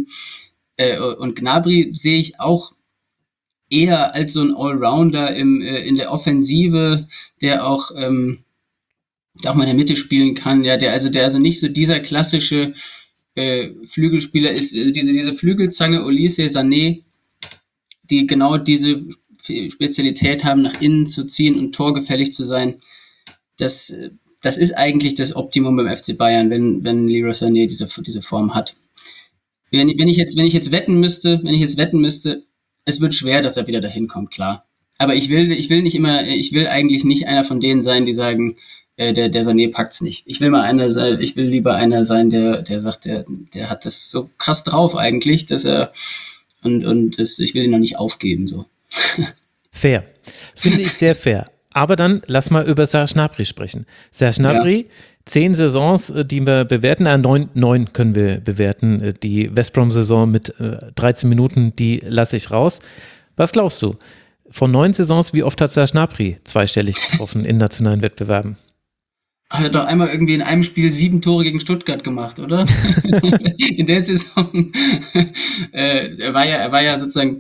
Gnabry sehe ich auch eher als so ein Allrounder in der Offensive, der auch mal in der Mitte spielen kann, ja, der also nicht so dieser klassische Flügelspieler ist, diese Flügelzange Olise, Sané, die genau diese Spezialität haben, nach innen zu ziehen und torgefällig zu sein. Das ist eigentlich das Optimum beim FC Bayern, wenn Leroy Sané diese Form hat. Wenn ich jetzt wetten müsste, es wird schwer, dass er wieder dahin kommt, klar. Aber ich will eigentlich nicht einer von denen sein, die sagen, der Sané packt's nicht. Ich will lieber einer sein, der sagt, der hat das so krass drauf eigentlich, dass er ich will ihn noch nicht aufgeben, so. Fair. Finde ich sehr fair. Aber dann lass mal über Serge Gnabry sprechen. Serge Gnabry, 10 Saisons, die wir bewerten, 9 können wir bewerten. Die West Brom-Saison mit 13 Minuten, die lasse ich raus. Was glaubst du? Von 9 Saisons, wie oft hat Serge Gnabry zweistellig getroffen in nationalen Wettbewerben? Hat er doch einmal irgendwie in einem Spiel 7 Tore gegen Stuttgart gemacht, oder? In der Saison. Er war ja sozusagen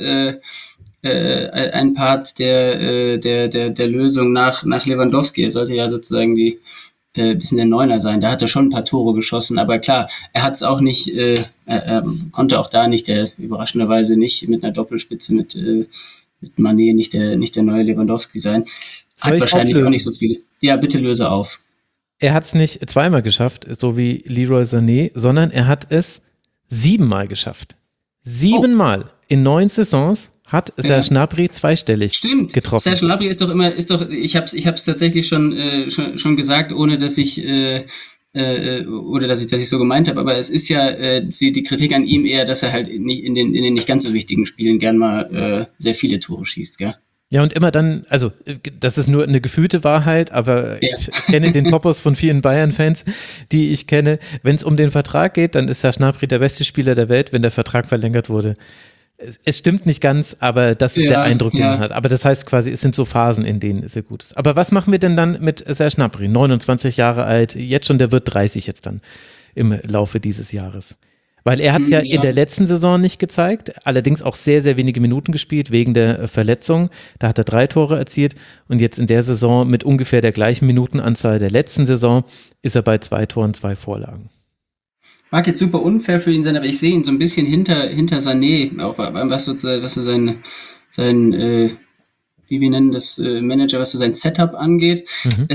ein Part der Lösung nach Lewandowski. Er sollte ja sozusagen bisschen der Neuner sein. Da hat er schon ein paar Tore geschossen, aber klar, er hat es auch nicht, er konnte auch da nicht, überraschenderweise nicht mit einer Doppelspitze mit Mané nicht der neue Lewandowski sein. Hat wahrscheinlich auch nicht so viele. Ja, bitte löse auf. Er hat es nicht zweimal geschafft, so wie Leroy Sané, sondern er hat es 7-mal geschafft. 7-mal in 9 Saisons hat Serge Gnabry zweistellig getroffen. Serge Gnabry ist doch, ich hab's tatsächlich schon gesagt, ohne dass ich so gemeint habe, aber es ist ja die Kritik an ihm eher, dass er halt nicht in den nicht ganz so wichtigen Spielen gern mal sehr viele Tore schießt, gell? Ja, und immer dann, also das ist nur eine gefühlte Wahrheit, aber ich kenne den Topos von vielen Bayern-Fans, die ich kenne. Wenn es um den Vertrag geht, dann ist Serge Gnabry der beste Spieler der Welt, wenn der Vertrag verlängert wurde. Es stimmt nicht ganz, aber das ist der Eindruck, den man hat. Aber das heißt quasi, es sind so Phasen, in denen es sehr gut ist. Aber was machen wir denn dann mit Serge Gnabry? 29 Jahre alt, jetzt schon, der wird 30 jetzt dann im Laufe dieses Jahres. Weil er hat es ja in der letzten Saison nicht gezeigt, allerdings auch sehr, sehr wenige Minuten gespielt wegen der Verletzung. Da hat er 3 Tore erzielt und jetzt in der Saison mit ungefähr der gleichen Minutenanzahl der letzten Saison ist er bei 2 Toren, 2 Vorlagen. Mag jetzt super unfair für ihn sein, aber ich sehe ihn so ein bisschen hinter Sané, auch was so sein wie wir nennen das Manager, was so sein Setup angeht.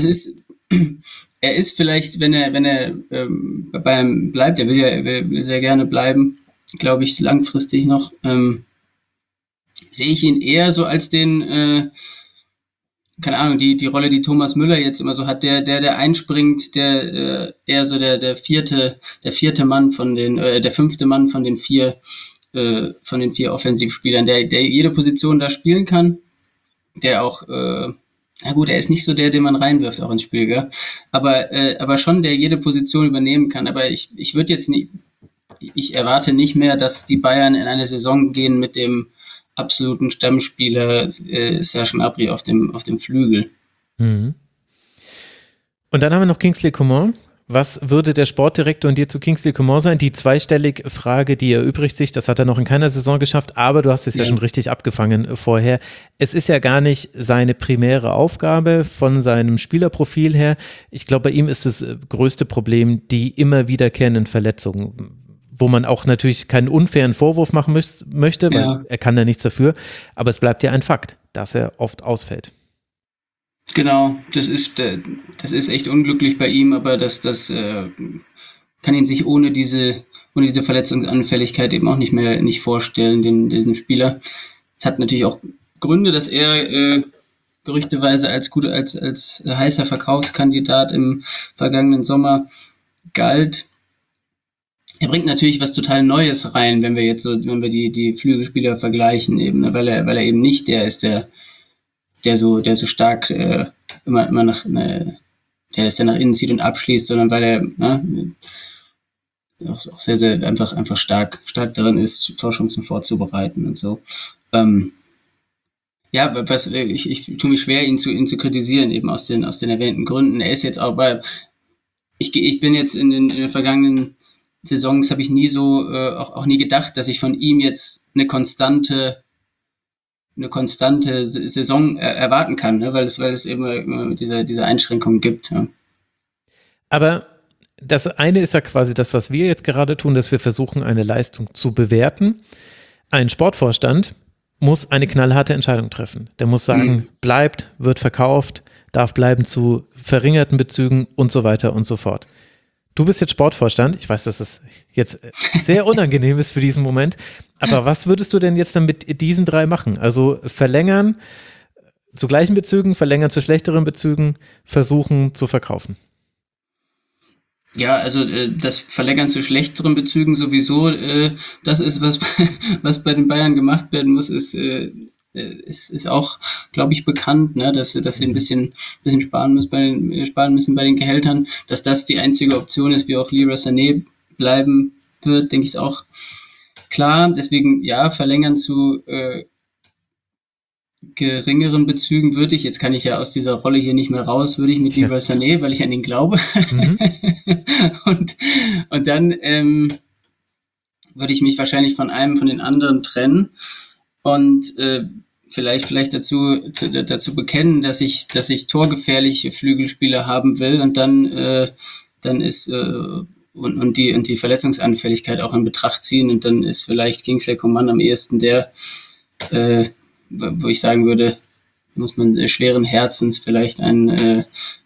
Er ist vielleicht, wenn er beim bleibt, er will sehr gerne bleiben, glaube ich, langfristig noch, sehe ich ihn eher so als den, keine Ahnung, die Rolle, die Thomas Müller jetzt immer so hat, der einspringt, der eher so der vierte Mann der 5. Mann von den 4 Offensivspielern, der jede Position da spielen kann, der auch na gut, er ist nicht so den man reinwirft auch ins Spiel, gell? Aber schon, der jede Position übernehmen kann. Aber ich erwarte nicht mehr, dass die Bayern in eine Saison gehen mit dem absoluten Stammspieler Serge Gnabry auf dem Flügel. Mhm. Und dann haben wir noch Kingsley Coman. Was würde der Sportdirektor und dir zu Kingsley Coman sein? Die zweistellige Frage, die erübrigt sich, das hat er noch in keiner Saison geschafft, aber du hast es ja schon richtig abgefangen vorher. Es ist ja gar nicht seine primäre Aufgabe von seinem Spielerprofil her. Ich glaube, bei ihm ist das größte Problem die immer wiederkehrenden Verletzungen, wo man auch natürlich keinen unfairen Vorwurf machen möchte, weil er kann da nichts dafür, aber es bleibt ja ein Fakt, dass er oft ausfällt. Genau, das ist echt unglücklich bei ihm, aber das kann ihn sich ohne diese Verletzungsanfälligkeit eben auch nicht vorstellen, diesen Spieler. Es hat natürlich auch Gründe, dass er gerüchteweise als heißer Verkaufskandidat im vergangenen Sommer galt. Er bringt natürlich was total Neues rein, wenn wir die Flügelspieler vergleichen eben, ne? Weil er eben nicht der ist, der so stark immer der es dann nach innen zieht und abschließt, sondern weil er auch sehr, sehr einfach stark darin ist, Torchancen vorzubereiten und so. Ja, ich tue mich schwer, ihn zu kritisieren, eben aus den erwähnten Gründen. Er ist jetzt auch ich bin jetzt in den vergangenen Saisons, habe ich nie so, auch nie gedacht, dass ich von ihm jetzt eine konstante Saison erwarten kann, ne? Weil es immer diese Einschränkungen gibt. Ja. Aber das eine ist ja quasi das, was wir jetzt gerade tun, dass wir versuchen, eine Leistung zu bewerten. Ein Sportvorstand muss eine knallharte Entscheidung treffen. Der muss sagen, bleibt, wird verkauft, darf bleiben zu verringerten Bezügen und so weiter und so fort. Du bist jetzt Sportvorstand. Ich weiß, dass es jetzt sehr unangenehm ist für diesen Moment. Aber was würdest du denn jetzt dann mit diesen 3 machen? Also verlängern zu gleichen Bezügen, verlängern zu schlechteren Bezügen, versuchen zu verkaufen? Ja, also das Verlängern zu schlechteren Bezügen sowieso, das ist was bei den Bayern gemacht werden muss, ist auch, glaube ich, bekannt, ne, dass sie ein bisschen sparen müssen bei den Gehältern, dass das die einzige Option ist, wie auch Leroy Sané bleiben wird, denke ich, ist auch klar. Deswegen ja, verlängern zu geringeren Bezügen würde ich, jetzt kann ich ja aus dieser Rolle hier nicht mehr raus, würde ich mit Leroy Sané, weil ich an ihn glaube. Und dann würde ich mich wahrscheinlich von einem von den anderen trennen und vielleicht dazu bekennen, dass ich torgefährliche Flügelspieler haben will und dann ist und die Verletzungsanfälligkeit auch in Betracht ziehen und dann ist vielleicht Kingsley Coman am ehesten der wo ich sagen würde, muss man schweren Herzens vielleicht einen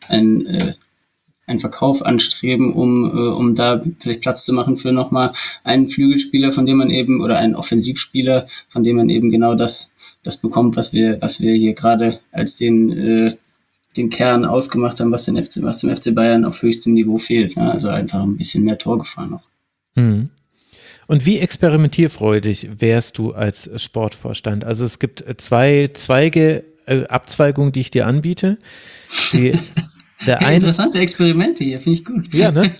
Verkauf anstreben, um da vielleicht Platz zu machen für nochmal einen Flügelspieler, von dem man eben, oder einen Offensivspieler, von dem man eben genau das bekommt, was wir hier gerade als den Kern ausgemacht haben, was dem FC Bayern auf höchstem Niveau fehlt. Ne? Also einfach ein bisschen mehr Torgefahr noch. Mhm. Und wie experimentierfreudig wärst du als Sportvorstand? Also es gibt 2 Abzweigungen, die ich dir anbiete. Interessante Experimente hier, finde ich gut. Ja, ne?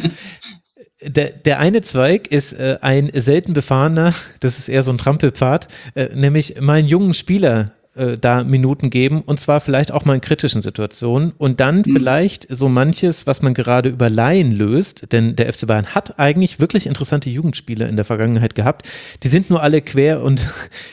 Der eine Zweig ist ein selten befahrener, das ist eher so ein Trampelpfad, nämlich mal einen jungen Spieler da Minuten geben und zwar vielleicht auch mal in kritischen Situationen und dann vielleicht so manches, was man gerade über Laien löst, denn der FC Bayern hat eigentlich wirklich interessante Jugendspieler in der Vergangenheit gehabt, die sind nur alle quer und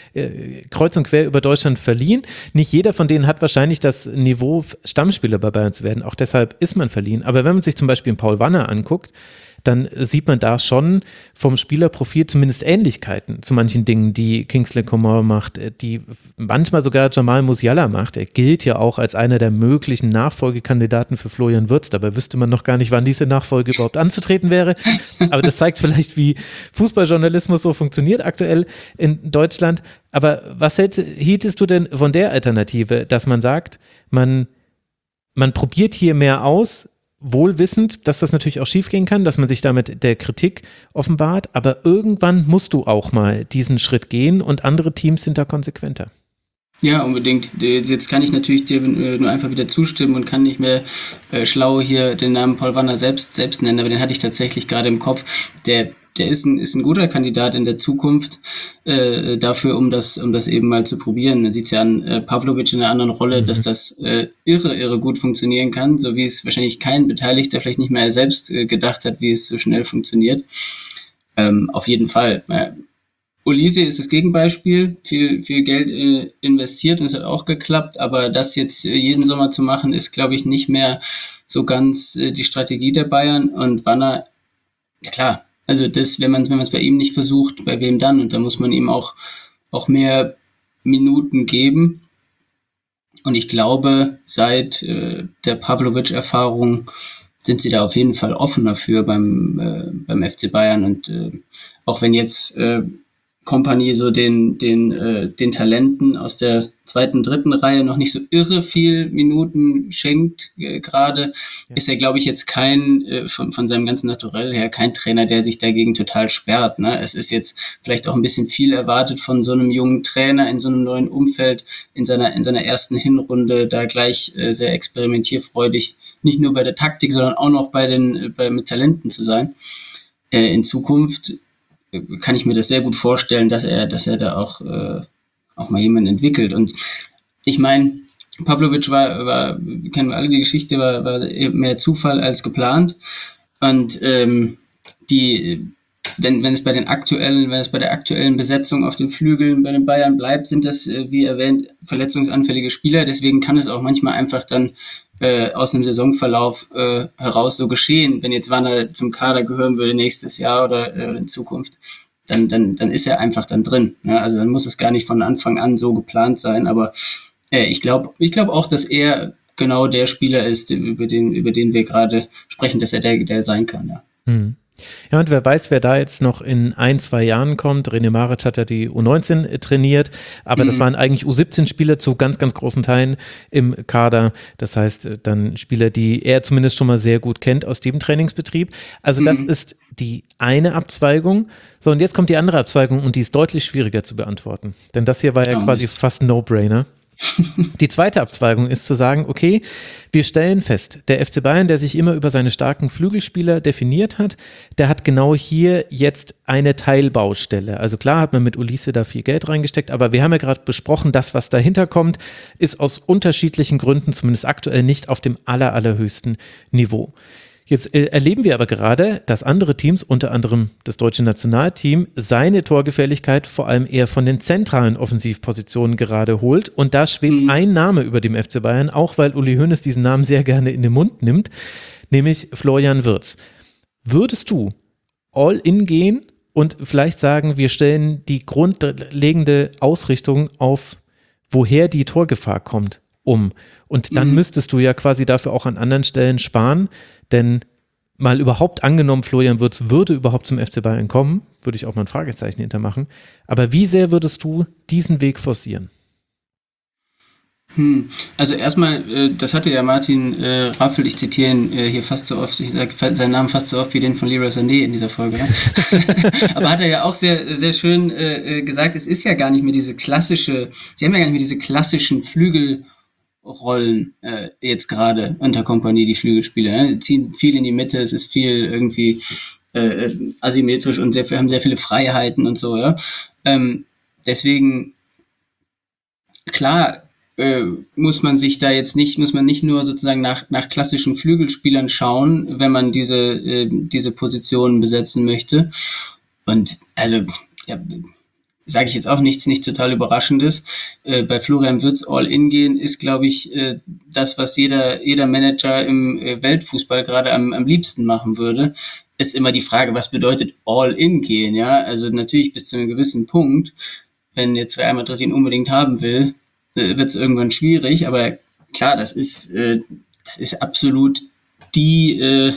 kreuz und quer über Deutschland verliehen, nicht jeder von denen hat wahrscheinlich das Niveau, Stammspieler bei Bayern zu werden, auch deshalb ist man verliehen, aber wenn man sich zum Beispiel einen Paul Wanner anguckt, dann sieht man da schon vom Spielerprofil zumindest Ähnlichkeiten zu manchen Dingen, die Kingsley Coman macht, die manchmal sogar Jamal Musiala macht. Er gilt ja auch als einer der möglichen Nachfolgekandidaten für Florian Wirtz. Dabei wüsste man noch gar nicht, wann diese Nachfolge überhaupt anzutreten wäre. Aber das zeigt vielleicht, wie Fußballjournalismus so funktioniert aktuell in Deutschland. Aber was hieltest du denn von der Alternative, dass man sagt, man probiert hier mehr aus, wohl wissend, dass das natürlich auch schiefgehen kann, dass man sich damit der Kritik offenbart, aber irgendwann musst du auch mal diesen Schritt gehen und andere Teams sind da konsequenter. Ja, unbedingt. Jetzt kann ich natürlich dir nur einfach wieder zustimmen und kann nicht mehr schlau hier den Namen Paul Wanner selbst nennen, aber den hatte ich tatsächlich gerade im Kopf. Der ist ein guter Kandidat in der Zukunft dafür, um das eben mal zu probieren. Man sieht ja an Pavlovic in einer anderen Rolle, dass das irre gut funktionieren kann, so wie es wahrscheinlich kein Beteiligter vielleicht nicht mehr selbst gedacht hat, wie es so schnell funktioniert. Auf jeden Fall. Olise ist das Gegenbeispiel, viel Geld investiert und es hat auch geklappt, aber das jetzt jeden Sommer zu machen, ist, glaube ich, nicht mehr so ganz die Strategie der Bayern und Wanner, ja klar, also das, wenn man es bei ihm nicht versucht, bei wem dann? Und da muss man ihm auch mehr Minuten geben. Und ich glaube, seit der Pavlovic-Erfahrung sind sie da auf jeden Fall offen dafür beim FC Bayern. Und auch wenn jetzt Kompanie so den Talenten aus der zweiten, dritten Reihe noch nicht so irre viel Minuten schenkt gerade, ist er, glaube ich, jetzt kein, von seinem ganzen Naturell her, kein Trainer, der sich dagegen total sperrt. Ne? Es ist jetzt vielleicht auch ein bisschen viel erwartet von so einem jungen Trainer in so einem neuen Umfeld, in seiner ersten Hinrunde da gleich sehr experimentierfreudig, nicht nur bei der Taktik, sondern auch noch mit Talenten zu sein. In Zukunft kann ich mir das sehr gut vorstellen, dass er da auch mal jemanden entwickelt. Und ich meine, Pavlovic war, kennen wir alle die Geschichte, war mehr Zufall als geplant. Und wenn es bei der aktuellen Besetzung auf den Flügeln bei den Bayern bleibt, sind das, wie erwähnt, verletzungsanfällige Spieler. Deswegen kann es auch manchmal einfach dann aus einem Saisonverlauf heraus so geschehen. Wenn jetzt Werner zum Kader gehören würde nächstes Jahr oder in Zukunft, dann ist er einfach dann drin. Ne? Also dann muss es gar nicht von Anfang an so geplant sein. Aber ich glaube auch, dass er genau der Spieler ist, über den wir gerade sprechen, dass er der sein kann. Ja. Mhm. Ja, und wer weiß, wer da jetzt noch in 1-2 Jahren kommt. René Maric hat ja die U19 trainiert, aber das waren eigentlich U17-Spieler zu ganz, ganz großen Teilen im Kader. Das heißt, dann Spieler, die er zumindest schon mal sehr gut kennt aus dem Trainingsbetrieb. Also das ist die eine Abzweigung. So, und jetzt kommt die andere Abzweigung und die ist deutlich schwieriger zu beantworten. Denn das hier war ja quasi fast ein No-Brainer. Die zweite Abzweigung ist zu sagen, okay, wir stellen fest, der FC Bayern, der sich immer über seine starken Flügelspieler definiert hat, der hat genau hier jetzt eine Teilbaustelle. Also klar hat man mit Olise da viel Geld reingesteckt, aber wir haben ja gerade besprochen, das, was dahinter kommt, ist aus unterschiedlichen Gründen, zumindest aktuell nicht auf dem allerhöchsten Niveau. Jetzt erleben wir aber gerade, dass andere Teams, unter anderem das deutsche Nationalteam, seine Torgefährlichkeit vor allem eher von den zentralen Offensivpositionen gerade holt. Und da schwebt ein Name über dem FC Bayern, auch weil Uli Hoeneß diesen Namen sehr gerne in den Mund nimmt, nämlich Florian Wirtz. Würdest du all in gehen und vielleicht sagen, wir stellen die grundlegende Ausrichtung auf, woher die Torgefahr kommt, um? Und dann müsstest du ja quasi dafür auch an anderen Stellen sparen, denn mal überhaupt angenommen, Florian Wirtz würde überhaupt zum FC Bayern kommen, würde ich auch mal ein Fragezeichen hintermachen, aber wie sehr würdest du diesen Weg forcieren? Also erstmal, das hatte ja Martin Raffel, ich zitiere ihn hier fast so oft, ich sage seinen Namen fast so oft wie den von Leroy Sané in dieser Folge. Ne? Aber hat er ja auch sehr, sehr schön gesagt, es ist ja gar nicht mehr sie haben ja gar nicht mehr diese klassischen Flügelrollen jetzt gerade unter Kompanie, die Flügelspieler. Ne? Die ziehen viel in die Mitte, es ist viel irgendwie asymmetrisch und haben sehr viele Freiheiten und so. Ja? Deswegen, klar, muss man nicht nur sozusagen nach klassischen Flügelspielern schauen, wenn man diese Positionen besetzen möchte. Und also, ja, sage ich jetzt auch nichts total Überraschendes. Bei Florian Wirtz All-In gehen ist, glaube ich, das, was jeder Manager im Weltfußball gerade am liebsten machen würde. Ist immer die Frage, was bedeutet All-In gehen? Ja, also natürlich bis zu einem gewissen Punkt. Wenn jetzt Real Madrid ihn unbedingt haben will, wird es irgendwann schwierig, aber klar, das ist absolut die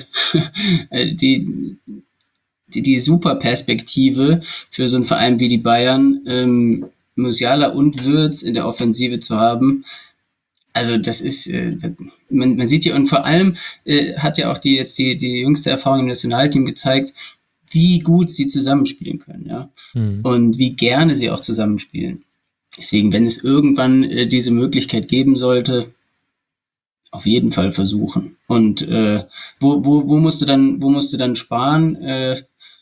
super Perspektive für so einen Verein wie die Bayern, Musiala und Wirtz in der Offensive zu haben. Also das ist, man sieht ja, und vor allem hat ja auch die jüngste Erfahrung im Nationalteam gezeigt, wie gut sie zusammenspielen können, ja, und wie gerne sie auch zusammenspielen. Deswegen, wenn es irgendwann diese Möglichkeit geben sollte, auf jeden Fall versuchen. Und wo musst du dann sparen?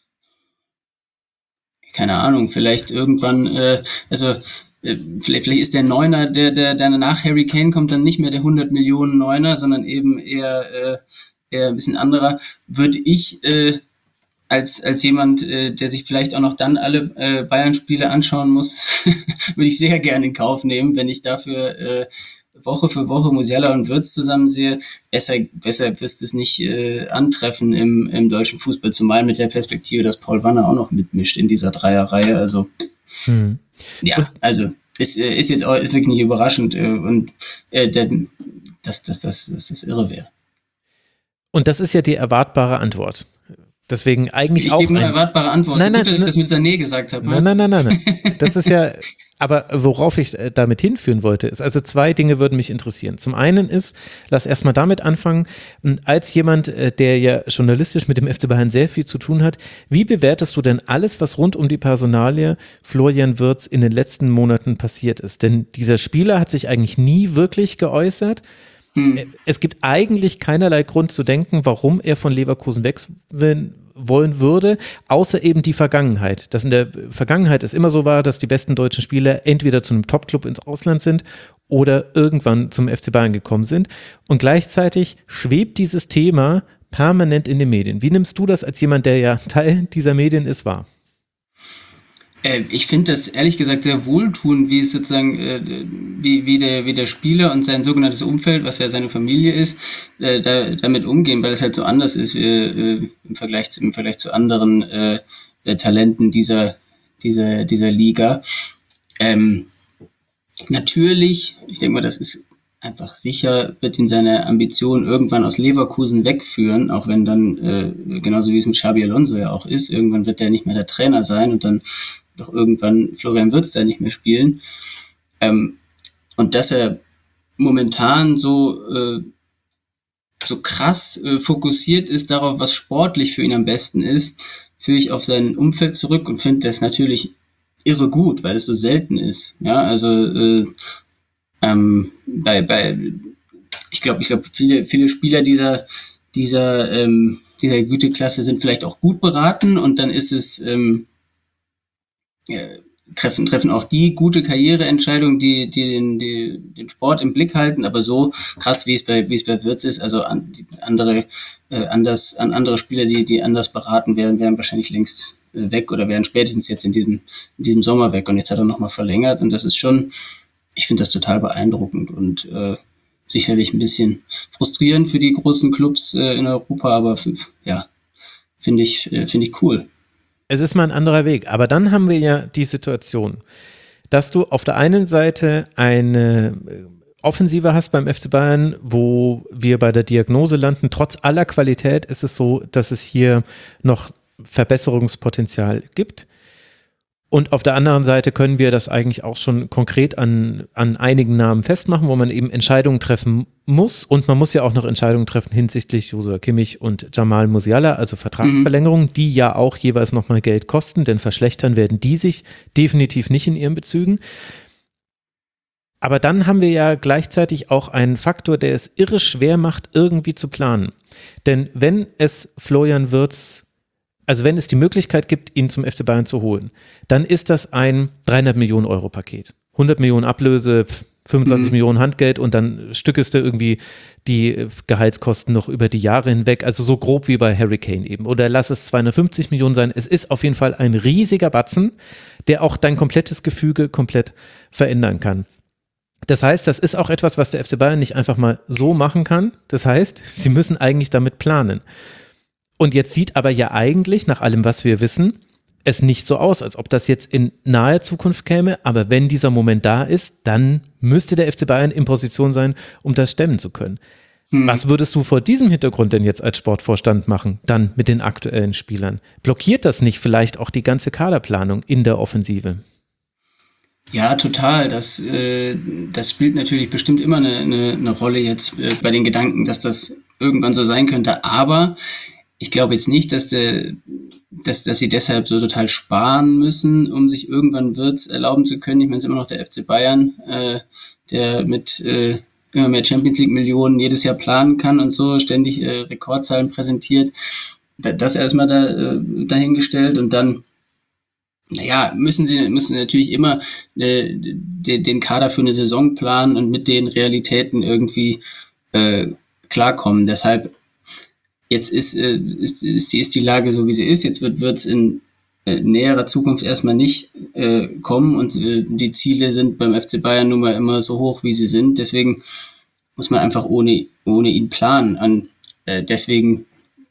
Keine Ahnung, vielleicht irgendwann, vielleicht ist der Neuner, der nach Harry Kane kommt, dann nicht mehr der 100 Millionen Neuner, sondern eben eher ein bisschen anderer. Würde ich als jemand, der sich vielleicht auch noch dann alle Bayern-Spiele anschauen muss, würde ich sehr gerne in Kauf nehmen, wenn ich dafür Woche für Woche Musiala und Wirtz zusammen sehe. Besser wirst du es nicht antreffen im deutschen Fußball, zumal mit der Perspektive, dass Paul Wanner auch noch mitmischt in dieser Dreierreihe. Also ja, also ist jetzt auch ist wirklich nicht überraschend und dass das irre wäre. Und das ist ja die erwartbare Antwort. Deswegen eigentlich ich gebe eine erwartbare Antwort. Nein, gut, dass ich das mit Sané gesagt habe. Nein. Das ist ja Aber worauf ich damit hinführen wollte, ist, also zwei Dinge würden mich interessieren. Zum einen ist, lass erstmal damit anfangen, als jemand, der ja journalistisch mit dem FC Bayern sehr viel zu tun hat, wie bewertest du denn alles, was rund um die Personalie Florian Wirtz in den letzten Monaten passiert ist? Denn dieser Spieler hat sich eigentlich nie wirklich geäußert. Es gibt eigentlich keinerlei Grund zu denken, warum er von Leverkusen wechseln wollen würde, außer eben die Vergangenheit. Dass in der Vergangenheit es immer so war, dass die besten deutschen Spieler entweder zu einem Top-Club ins Ausland sind oder irgendwann zum FC Bayern gekommen sind. Und gleichzeitig schwebt dieses Thema permanent in den Medien. Wie nimmst du das als jemand, der ja Teil dieser Medien ist, wahr? Ich finde das ehrlich gesagt sehr wohltuend, wie es sozusagen, wie der Spieler und sein sogenanntes Umfeld, was ja seine Familie ist, damit umgehen, weil es halt so anders ist im Vergleich zu anderen Talenten dieser Liga. Natürlich, ich denke mal, das ist einfach sicher, wird ihn seine Ambition irgendwann aus Leverkusen wegführen, auch wenn dann, genauso wie es mit Xabi Alonso ja auch ist, irgendwann wird der nicht mehr der Trainer sein und dann doch irgendwann Florian Wirtz da nicht mehr spielen. Und dass er momentan so krass fokussiert ist darauf, was sportlich für ihn am besten ist, führe ich auf sein Umfeld zurück und finde das natürlich irre gut, weil es so selten ist. Ja, also ich glaube, viele Spieler dieser Güteklasse sind vielleicht auch gut beraten und dann ist es treffen auch die gute Karriereentscheidungen, die den Sport im Blick halten, aber so krass wie es bei Wirtz ist, also andere Spieler, die anders beraten wären wahrscheinlich längst weg oder wären spätestens jetzt in diesem Sommer weg und jetzt hat er nochmal verlängert und das ist schon, ich finde das total beeindruckend und sicherlich ein bisschen frustrierend für die großen Clubs in Europa, aber finde ich cool. Es ist mal ein anderer Weg, aber dann haben wir ja die Situation, dass du auf der einen Seite eine Offensive hast beim FC Bayern, wo wir bei der Diagnose landen, trotz aller Qualität ist es so, dass es hier noch Verbesserungspotenzial gibt. Und auf der anderen Seite können wir das eigentlich auch schon konkret an einigen Namen festmachen, wo man eben Entscheidungen treffen muss. Und man muss ja auch noch Entscheidungen treffen hinsichtlich Joshua Kimmich und Jamal Musiala, also Vertragsverlängerungen, die ja auch jeweils nochmal Geld kosten, denn verschlechtern werden die sich definitiv nicht in ihren Bezügen. Aber dann haben wir ja gleichzeitig auch einen Faktor, der es irre schwer macht, irgendwie zu planen. Denn wenn es Florian Wirtz, also wenn es die Möglichkeit gibt, ihn zum FC Bayern zu holen, dann ist das ein 300 Millionen Euro Paket. 100 Millionen Ablöse, 25 Millionen Handgeld und dann stückest du irgendwie die Gehaltskosten noch über die Jahre hinweg, also so grob wie bei Harry Kane eben. Oder lass es 250 Millionen sein. Es ist auf jeden Fall ein riesiger Batzen, der auch dein komplettes Gefüge komplett verändern kann. Das heißt, das ist auch etwas, was der FC Bayern nicht einfach mal so machen kann. Das heißt, sie müssen eigentlich damit planen. Und jetzt sieht aber ja eigentlich, nach allem, was wir wissen, es nicht so aus, als ob das jetzt in naher Zukunft käme. Aber wenn dieser Moment da ist, dann müsste der FC Bayern in Position sein, um das stemmen zu können. Was würdest du vor diesem Hintergrund denn jetzt als Sportvorstand machen, dann mit den aktuellen Spielern? Blockiert das nicht vielleicht auch die ganze Kaderplanung in der Offensive? Ja, total. Das spielt natürlich bestimmt immer eine Rolle jetzt bei den Gedanken, dass das irgendwann so sein könnte. Aber ich glaube jetzt nicht, dass sie deshalb so total sparen müssen, um sich irgendwann Wirtz erlauben zu können. Ich meine, es ist immer noch der FC Bayern, der mit immer mehr Champions-League-Millionen jedes Jahr planen kann und so, ständig Rekordzahlen präsentiert. Das erstmal dahingestellt und dann müssen sie natürlich immer den Kader für eine Saison planen und mit den Realitäten irgendwie klarkommen. Deshalb jetzt ist die Lage so, wie sie ist. Jetzt wird es in näherer Zukunft erstmal nicht kommen und die Ziele sind beim FC Bayern nun mal immer so hoch, wie sie sind. Deswegen muss man einfach ohne ihn planen. Deswegen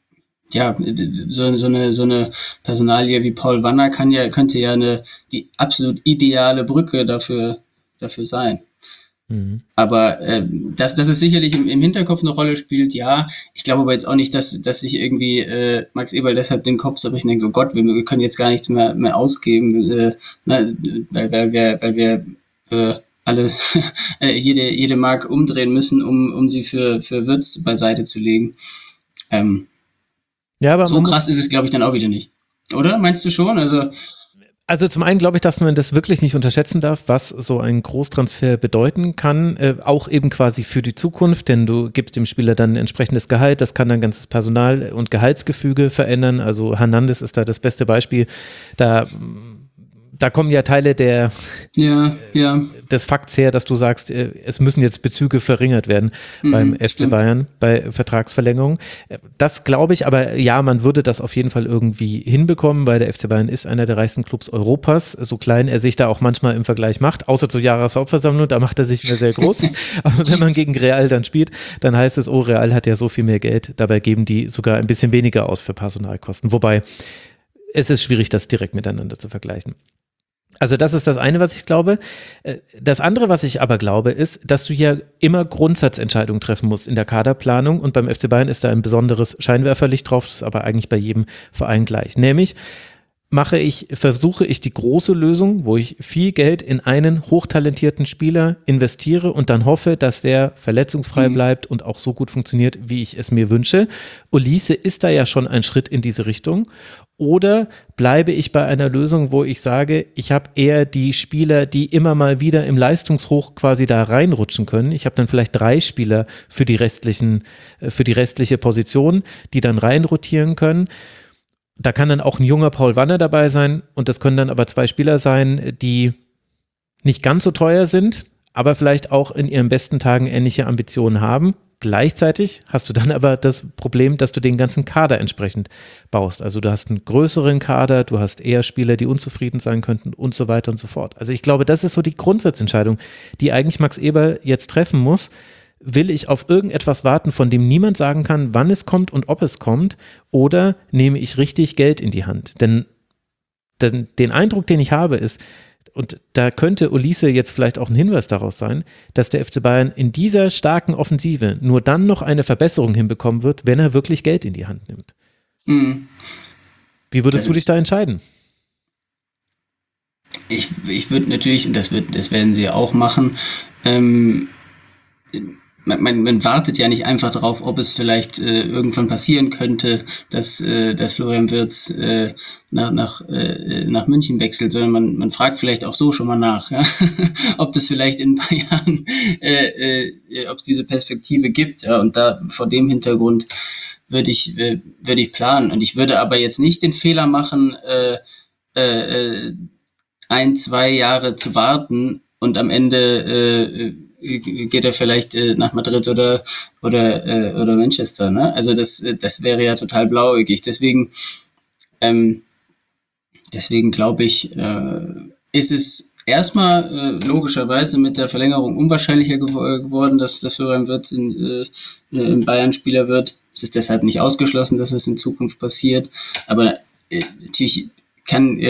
so eine Personalie wie Paul Wanner könnte ja die absolut ideale Brücke dafür sein. Aber dass es sicherlich im Hinterkopf eine Rolle spielt, ja. Ich glaube aber jetzt auch nicht, dass sich irgendwie Max Eberl deshalb den Kopf zerbrechen und denkt, so Gott, wir können jetzt gar nichts mehr ausgeben, weil wir alles jede Mark umdrehen müssen, um sie für Wirtz beiseite zu legen. Ja, aber so krass ist es, glaube ich, dann auch wieder nicht. Oder? Meinst du schon? Also zum einen glaube ich, dass man das wirklich nicht unterschätzen darf, was so ein Großtransfer bedeuten kann, auch eben quasi für die Zukunft, denn du gibst dem Spieler dann ein entsprechendes Gehalt, das kann dann ganzes Personal- und Gehaltsgefüge verändern, also Hernandez ist da das beste Beispiel, da kommen ja Teile des Fakts her, dass du sagst, es müssen jetzt Bezüge verringert werden beim FC Bayern, bei Vertragsverlängerung. Das glaube ich, aber ja, man würde das auf jeden Fall irgendwie hinbekommen, weil der FC Bayern ist einer der reichsten Clubs Europas, so klein er sich da auch manchmal im Vergleich macht, außer zur Jahreshauptversammlung, da macht er sich mehr sehr groß. Aber wenn man gegen Real dann spielt, dann heißt es, oh, Real hat ja so viel mehr Geld, dabei geben die sogar ein bisschen weniger aus für Personalkosten. Wobei, es ist schwierig, das direkt miteinander zu vergleichen. Also das ist das eine, was ich glaube. Das andere, was ich aber glaube, ist, dass du ja immer Grundsatzentscheidungen treffen musst in der Kaderplanung und beim FC Bayern ist da ein besonderes Scheinwerferlicht drauf, das ist aber eigentlich bei jedem Verein gleich. Nämlich versuche ich die große Lösung, wo ich viel Geld in einen hochtalentierten Spieler investiere und dann hoffe, dass der verletzungsfrei bleibt und auch so gut funktioniert, wie ich es mir wünsche. Olise ist da ja schon ein Schritt in diese Richtung. Oder bleibe ich bei einer Lösung, wo ich sage, ich habe eher die Spieler, die immer mal wieder im Leistungshoch quasi da reinrutschen können. Ich habe dann vielleicht 3 Spieler für die restliche Position, die dann reinrotieren können. Da kann dann auch ein junger Paul Wanner dabei sein und das können dann aber 2 Spieler sein, die nicht ganz so teuer sind, aber vielleicht auch in ihren besten Tagen ähnliche Ambitionen haben. Gleichzeitig hast du dann aber das Problem, dass du den ganzen Kader entsprechend baust. Also du hast einen größeren Kader, du hast eher Spieler, die unzufrieden sein könnten und so weiter und so fort. Also ich glaube, das ist so die Grundsatzentscheidung, die eigentlich Max Eberl jetzt treffen muss. Will ich auf irgendetwas warten, von dem niemand sagen kann, wann es kommt und ob es kommt, oder nehme ich richtig Geld in die Hand? Denn den Eindruck, den ich habe, ist, und da könnte Olise jetzt vielleicht auch ein Hinweis daraus sein, dass der FC Bayern in dieser starken Offensive nur dann noch eine Verbesserung hinbekommen wird, wenn er wirklich Geld in die Hand nimmt. Wie würdest du dich da entscheiden? Ich würde natürlich, und das werden sie auch machen, man wartet ja nicht einfach darauf, ob es vielleicht irgendwann passieren könnte, dass Florian Wirtz nach München wechselt, sondern man fragt vielleicht auch so schon mal nach, ja? Ob das vielleicht in ein paar Jahren, ob es diese Perspektive gibt. Ja? Und da vor dem Hintergrund würde ich planen. Und ich würde aber jetzt nicht den Fehler machen, 1-2 Jahre zu warten und am Ende geht er vielleicht nach Madrid oder Manchester, ne? Also das wäre ja total blauäugig. Deswegen glaube ich, ist es erstmal logischerweise mit der Verlängerung unwahrscheinlicher geworden, dass Florian Wirtz in Bayern Spieler wird. Es ist deshalb nicht ausgeschlossen, dass es in Zukunft passiert. Aber natürlich kann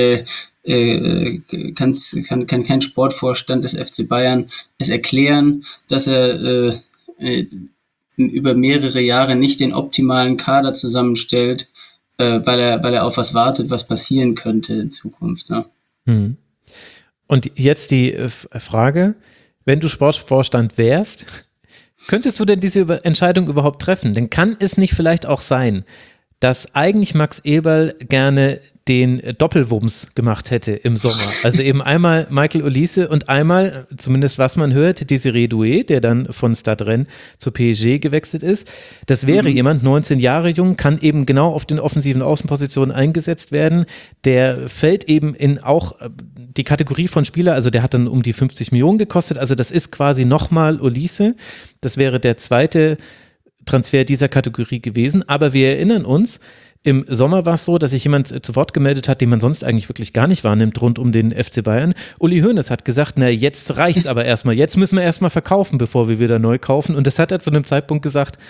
kein Sportvorstand des FC Bayern es erklären, dass er über mehrere Jahre nicht den optimalen Kader zusammenstellt, weil er auf was wartet, was passieren könnte in Zukunft. Ne? Und jetzt die Frage, wenn du Sportvorstand wärst, könntest du denn diese Entscheidung überhaupt treffen? Denn kann es nicht vielleicht auch sein, dass eigentlich Max Eberl gerne den Doppelwumms gemacht hätte im Sommer. Also eben einmal Michael Olise und einmal, zumindest was man hört, Désiré Doué, der dann von Stade Rennes zur PSG gewechselt ist. Das wäre jemand, 19 Jahre jung, kann eben genau auf den offensiven Außenpositionen eingesetzt werden. Der fällt eben in auch die Kategorie von Spieler, also der hat dann um die 50 Millionen gekostet, also das ist quasi nochmal Olise. Das wäre der zweite Transfer dieser Kategorie gewesen, aber wir erinnern uns, im Sommer war es so, dass sich jemand zu Wort gemeldet hat, den man sonst eigentlich wirklich gar nicht wahrnimmt rund um den FC Bayern. Uli Hoeneß hat gesagt, na jetzt reicht's aber erstmal, jetzt müssen wir erstmal verkaufen, bevor wir wieder neu kaufen, und das hat er zu einem Zeitpunkt gesagt,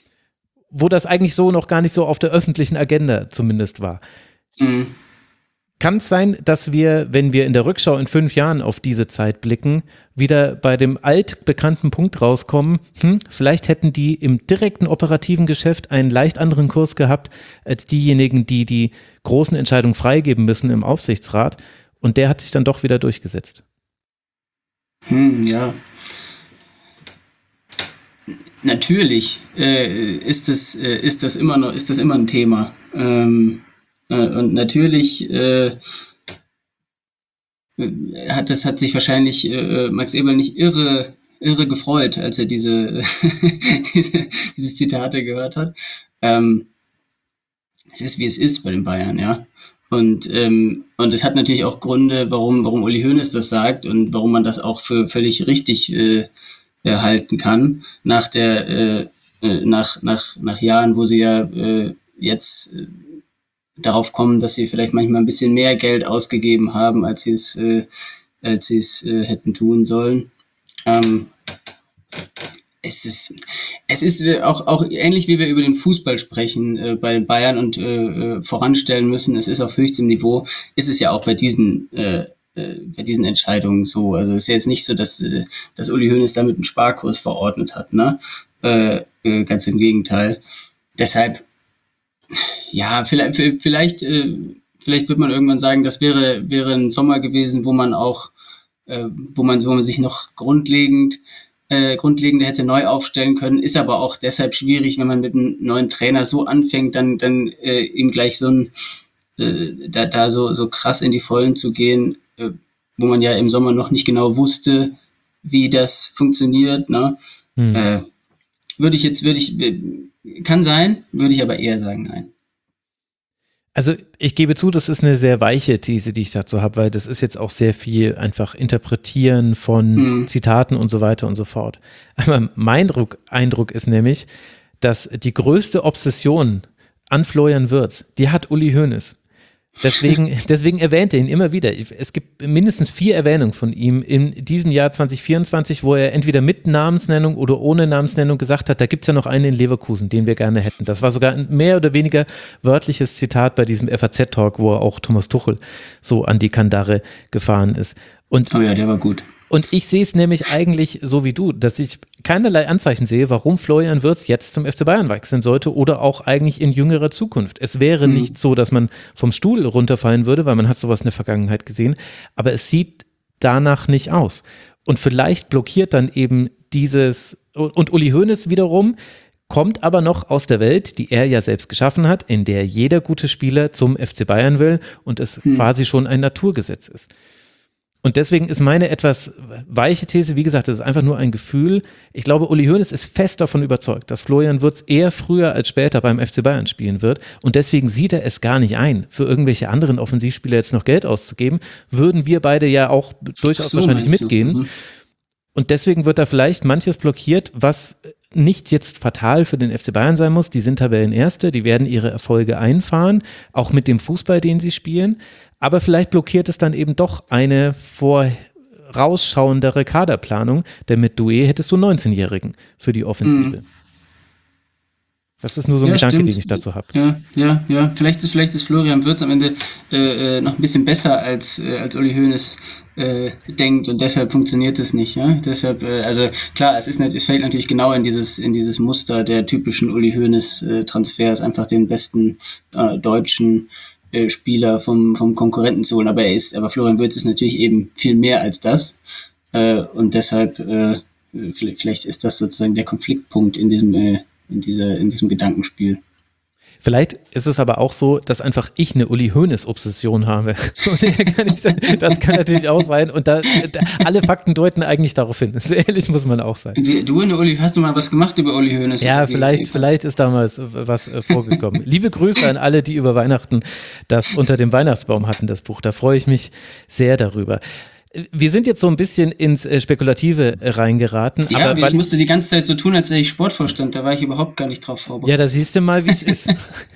wo das eigentlich so noch gar nicht so auf der öffentlichen Agenda zumindest war. Kann es sein, dass wir, wenn wir in der Rückschau in 5 Jahren auf diese Zeit blicken, wieder bei dem altbekannten Punkt rauskommen, vielleicht hätten die im direkten operativen Geschäft einen leicht anderen Kurs gehabt als diejenigen, die die großen Entscheidungen freigeben müssen im Aufsichtsrat, und der hat sich dann doch wieder durchgesetzt. Ja. Natürlich ist das immer ein Thema. Und natürlich hat sich wahrscheinlich Max Eberl nicht irre gefreut, als er diese Zitate gehört hat. Es ist, wie es ist bei den Bayern, ja. Und es hat natürlich auch Gründe, warum Uli Hoeneß das sagt und warum man das auch für völlig richtig halten kann. Nach Jahren, wo sie ja jetzt darauf kommen, dass sie vielleicht manchmal ein bisschen mehr Geld ausgegeben haben, als sie es hätten tun sollen. Es ist auch ähnlich, wie wir über den Fußball sprechen bei den Bayern und voranstellen müssen. Es ist auf höchstem Niveau. Ist es ja auch bei diesen Entscheidungen so. Also es ist ja jetzt nicht so, dass Uli Hoeneß damit einen Sparkurs verordnet hat, ne? Ganz im Gegenteil. Deshalb, ja, vielleicht wird man irgendwann sagen, das wäre ein Sommer gewesen, wo man auch, wo man sich noch grundlegender hätte neu aufstellen können, ist aber auch deshalb schwierig, wenn man mit einem neuen Trainer so anfängt, dann ihm gleich so ein so krass in die Vollen zu gehen, wo man ja im Sommer noch nicht genau wusste, wie das funktioniert, ne? Kann sein, würde ich aber eher sagen, nein. Also ich gebe zu, das ist eine sehr weiche These, die ich dazu habe, weil das ist jetzt auch sehr viel einfach Interpretieren von Zitaten und so weiter und so fort. Aber mein Eindruck ist nämlich, dass die größte Obsession an Florian Wirtz, die hat Uli Hoeneß. Deswegen erwähnt er ihn immer wieder. Es gibt mindestens 4 Erwähnungen von ihm in diesem Jahr 2024, wo er entweder mit Namensnennung oder ohne Namensnennung gesagt hat, da gibt es ja noch einen in Leverkusen, den wir gerne hätten. Das war sogar ein mehr oder weniger wörtliches Zitat bei diesem FAZ-Talk, wo auch Thomas Tuchel so an die Kandare gefahren ist. Und oh ja, der war gut. Und ich sehe es nämlich eigentlich so wie du, dass ich keinerlei Anzeichen sehe, warum Florian Wirtz jetzt zum FC Bayern wechseln sollte oder auch eigentlich in jüngerer Zukunft. Es wäre nicht so, dass man vom Stuhl runterfallen würde, weil man hat sowas in der Vergangenheit gesehen, aber es sieht danach nicht aus. Und vielleicht blockiert dann eben dieses, und Uli Hoeneß wiederum kommt aber noch aus der Welt, die er ja selbst geschaffen hat, in der jeder gute Spieler zum FC Bayern will und es quasi schon ein Naturgesetz ist. Und deswegen ist meine etwas weiche These, wie gesagt, das ist einfach nur ein Gefühl. Ich glaube, Uli Hoeneß ist fest davon überzeugt, dass Florian Wirtz eher früher als später beim FC Bayern spielen wird. Und deswegen sieht er es gar nicht ein, für irgendwelche anderen Offensivspieler jetzt noch Geld auszugeben. Würden wir beide ja auch durchaus wahrscheinlich mitgehen. Und deswegen wird da vielleicht manches blockiert, was nicht jetzt fatal für den FC Bayern sein muss. Die sind Tabellenerste, die werden ihre Erfolge einfahren, auch mit dem Fußball, den sie spielen. Aber vielleicht blockiert es dann eben doch eine vorausschauendere Kaderplanung, denn mit Doué hättest du 19-Jährigen für die Offensive. Das ist nur so ein Gedanke, stimmt. den ich dazu habe. Ja. Vielleicht ist Florian Wirtz am Ende noch ein bisschen besser als Uli Hoeneß denkt und deshalb funktioniert es nicht. Ja? Deshalb, also klar, es fällt natürlich genau in dieses Muster der typischen Uli Hoeneß Transfers, einfach den besten deutschen Spieler vom Konkurrenten zu holen. Aber Florian Wirtz ist natürlich eben viel mehr als das. Und deshalb, vielleicht ist das sozusagen der Konfliktpunkt in diesem Gedankenspiel. Vielleicht ist es aber auch so, dass einfach ich eine Uli Hoeneß-Obsession habe. Das kann natürlich auch sein. Und alle Fakten deuten eigentlich darauf hin. So ehrlich muss man auch sein. Hast du mal was gemacht über Uli Hoeneß? Ja, vielleicht ist damals was vorgekommen. Liebe Grüße an alle, die über Weihnachten das unter dem Weihnachtsbaum hatten, das Buch. Da freue ich mich sehr darüber. Wir sind jetzt so ein bisschen ins Spekulative reingeraten. Ja, aber ich musste die ganze Zeit so tun, als wäre ich Sportvorstand. Da war ich überhaupt gar nicht drauf vorbereitet. Ja, da siehst du mal, wie es ist.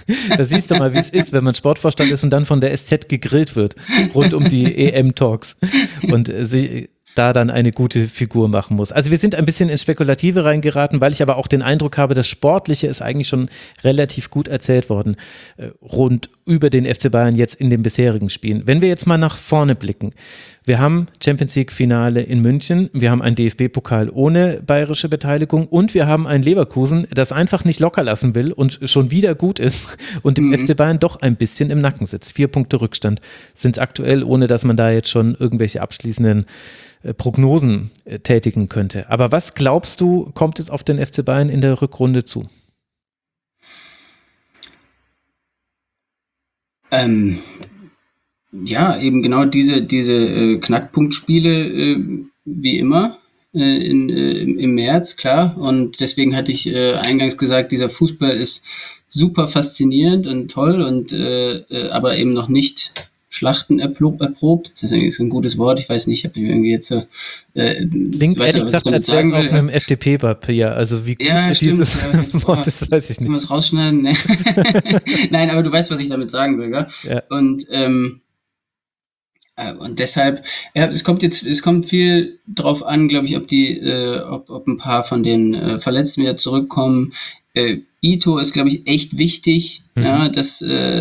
Wenn man Sportvorstand ist und dann von der SZ gegrillt wird, rund um die EM-Talks. Und da dann eine gute Figur machen muss. Also wir sind ein bisschen in Spekulative reingeraten, weil ich aber auch den Eindruck habe, das Sportliche ist eigentlich schon relativ gut erzählt worden, rund über den FC Bayern jetzt in den bisherigen Spielen. Wenn wir jetzt mal nach vorne blicken, wir haben Champions League Finale in München, wir haben einen DFB-Pokal ohne bayerische Beteiligung und wir haben ein Leverkusen, das einfach nicht locker lassen will und schon wieder gut ist und dem FC Bayern doch ein bisschen im Nacken sitzt. 4 Punkte Rückstand sind es aktuell, ohne dass man da jetzt schon irgendwelche abschließenden Prognosen tätigen könnte. Aber was glaubst du, kommt jetzt auf den FC Bayern in der Rückrunde zu? Ja, eben genau diese Knackpunktspiele, wie immer, im März, klar. Und deswegen hatte ich eingangs gesagt, dieser Fußball ist super faszinierend und toll und aber eben noch nicht Schlachten erprobt. Das ist ein gutes Wort, ich weiß nicht, ich habe irgendwie jetzt so Klingt ehrlich gesagt, als wäre es auf einem FDP-Papier, also wie gut ist dieses Wort, das weiß ich nicht. Können wir es rausschneiden? Nee. Nein, aber du weißt, was ich damit sagen will, gell? Ja. Und deshalb, ja, es kommt viel drauf an, glaube ich, ob ein paar von den Verletzten wieder zurückkommen. Ito ist, glaube ich, echt wichtig, ja, dass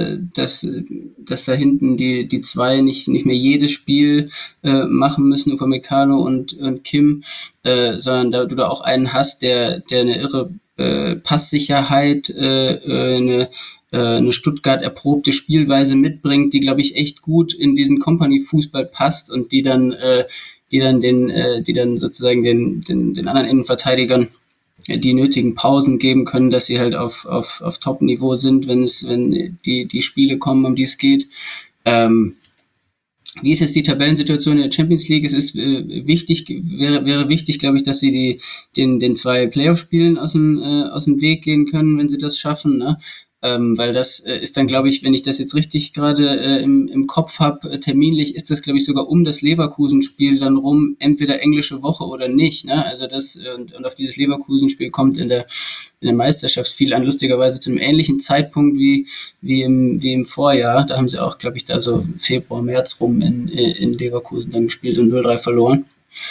da hinten die zwei nicht mehr jedes Spiel machen müssen, Upamecano und Kim, sondern du da auch einen hast, der eine irre Passsicherheit, eine Stuttgart erprobte Spielweise mitbringt, die, glaube ich, echt gut in diesen Company-Fußball passt und die dann sozusagen den anderen Innenverteidigern die nötigen Pausen geben können, dass sie halt auf Top-Niveau sind, wenn die Spiele kommen, um die es geht. Wie ist jetzt die Tabellensituation in der Champions League? Es ist wäre wichtig, glaube ich, dass sie den 2 Playoff-Spielen aus dem Weg gehen können, wenn sie das schaffen, ne? Weil das ist dann, glaube ich, wenn ich das jetzt richtig gerade im Kopf habe, terminlich ist das, glaube ich, sogar um das Leverkusen-Spiel dann rum, entweder englische Woche oder nicht, ne? Also das und auf dieses Leverkusen-Spiel kommt in der Meisterschaft viel an, lustigerweise zu einem ähnlichen Zeitpunkt wie im Vorjahr. Da haben sie auch, glaube ich, da so Februar, März rum in Leverkusen dann gespielt und 0-3 verloren.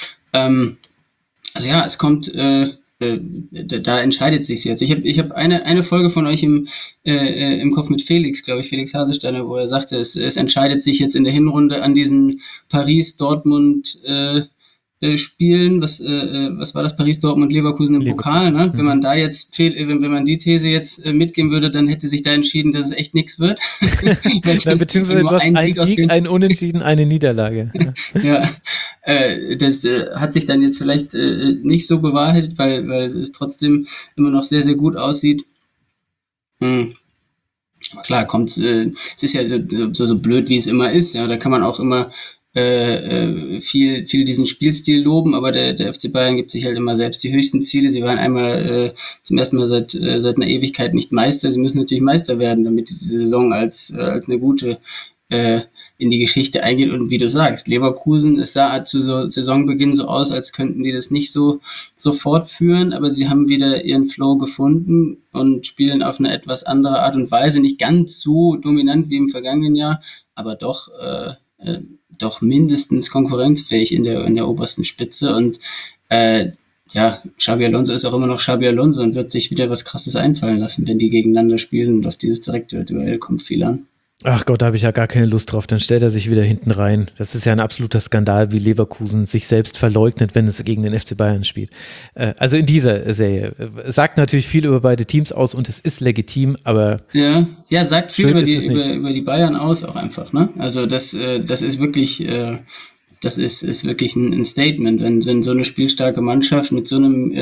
Also ja, es kommt da entscheidet sich's jetzt. Ich hab eine Folge von euch im Kopf mit Felix, glaube ich, Felix Haselsteiner, wo er sagte, es entscheidet sich jetzt in der Hinrunde an diesen Paris-Dortmund Spielen, was war das, Paris, Dortmund, Leverkusen im Pokal, ne? Wenn man da jetzt wenn man die These jetzt mitgeben würde, dann hätte sich da entschieden, dass es echt nichts wird. Ja, beziehungsweise du hast einen Sieg, ein Unentschieden, eine Niederlage. Ja, das hat sich dann jetzt vielleicht nicht so bewahrheitet, weil es trotzdem immer noch sehr, sehr gut aussieht. Klar, es ist ja so blöd, wie es immer ist, ja, da kann man auch immer viel diesen Spielstil loben, aber der FC Bayern gibt sich halt immer selbst die höchsten Ziele. Sie waren einmal zum ersten Mal seit einer Ewigkeit nicht Meister. Sie müssen natürlich Meister werden, damit diese Saison als eine gute in die Geschichte eingeht. Und wie du sagst, Leverkusen, es sah zu Saisonbeginn so aus, als könnten die das nicht so fortführen, aber sie haben wieder ihren Flow gefunden und spielen auf eine etwas andere Art und Weise, nicht ganz so dominant wie im vergangenen Jahr, aber doch mindestens konkurrenzfähig in der obersten Spitze und Xabi Alonso ist auch immer noch Xabi Alonso und wird sich wieder was Krasses einfallen lassen, wenn die gegeneinander spielen und auf dieses direkte Duell kommt viel an. Ach Gott, da habe ich ja gar keine Lust drauf. Dann stellt er sich wieder hinten rein. Das ist ja ein absoluter Skandal, wie Leverkusen sich selbst verleugnet, wenn es gegen den FC Bayern spielt. Also in dieser Serie. Sagt natürlich viel über beide Teams aus und es ist legitim, aber ja, sagt viel über die Bayern aus auch einfach, ne? Also das ist wirklich das ist wirklich ein Statement, wenn so eine spielstarke Mannschaft mit so einem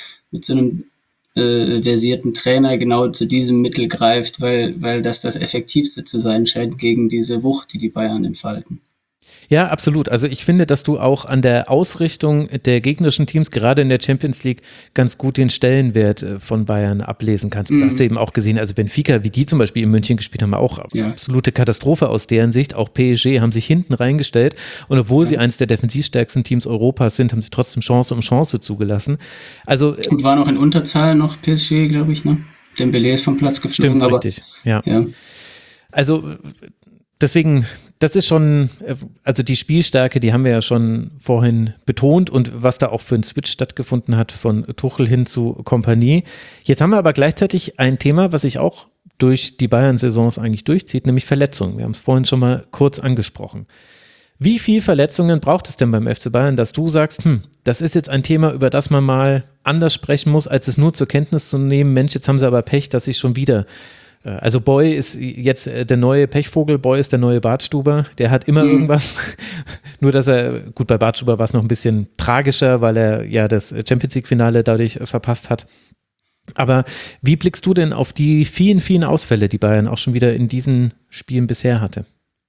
versierten Trainer genau zu diesem Mittel greift, weil das Effektivste zu sein scheint gegen diese Wucht, die Bayern entfalten. Ja, absolut. Also ich finde, dass du auch an der Ausrichtung der gegnerischen Teams, gerade in der Champions League, ganz gut den Stellenwert von Bayern ablesen kannst. Du hast du eben auch gesehen, also Benfica, wie die zum Beispiel in München gespielt haben, auch absolute Katastrophe aus deren Sicht. Auch PSG haben sich hinten reingestellt und obwohl sie eines der defensivstärksten Teams Europas sind, haben sie trotzdem Chance um Chance zugelassen. Also und war noch in Unterzahl noch PSG, glaube ich, ne? Dembélé ist vom Platz geflogen. Stimmt, richtig. Ja. Ja. Also deswegen, das ist schon, also die Spielstärke, die haben wir ja schon vorhin betont und was da auch für ein Switch stattgefunden hat von Tuchel hin zu Kompanie. Jetzt haben wir aber gleichzeitig ein Thema, was sich auch durch die Bayern-Saisons eigentlich durchzieht, nämlich Verletzungen. Wir haben es vorhin schon mal kurz angesprochen. Wie viel Verletzungen braucht es denn beim FC Bayern, dass du sagst, das ist jetzt ein Thema, über das man mal anders sprechen muss, als es nur zur Kenntnis zu nehmen, Mensch, jetzt haben sie aber Pech, dass sich schon wieder, also Boy ist jetzt der neue Pechvogel, Boy ist der neue Bartstuber, der hat immer irgendwas, nur dass gut, bei Bartstuber war es noch ein bisschen tragischer, weil er ja das Champions-League-Finale dadurch verpasst hat. Aber wie blickst du denn auf die vielen, vielen Ausfälle, die Bayern auch schon wieder in diesen Spielen bisher hatte?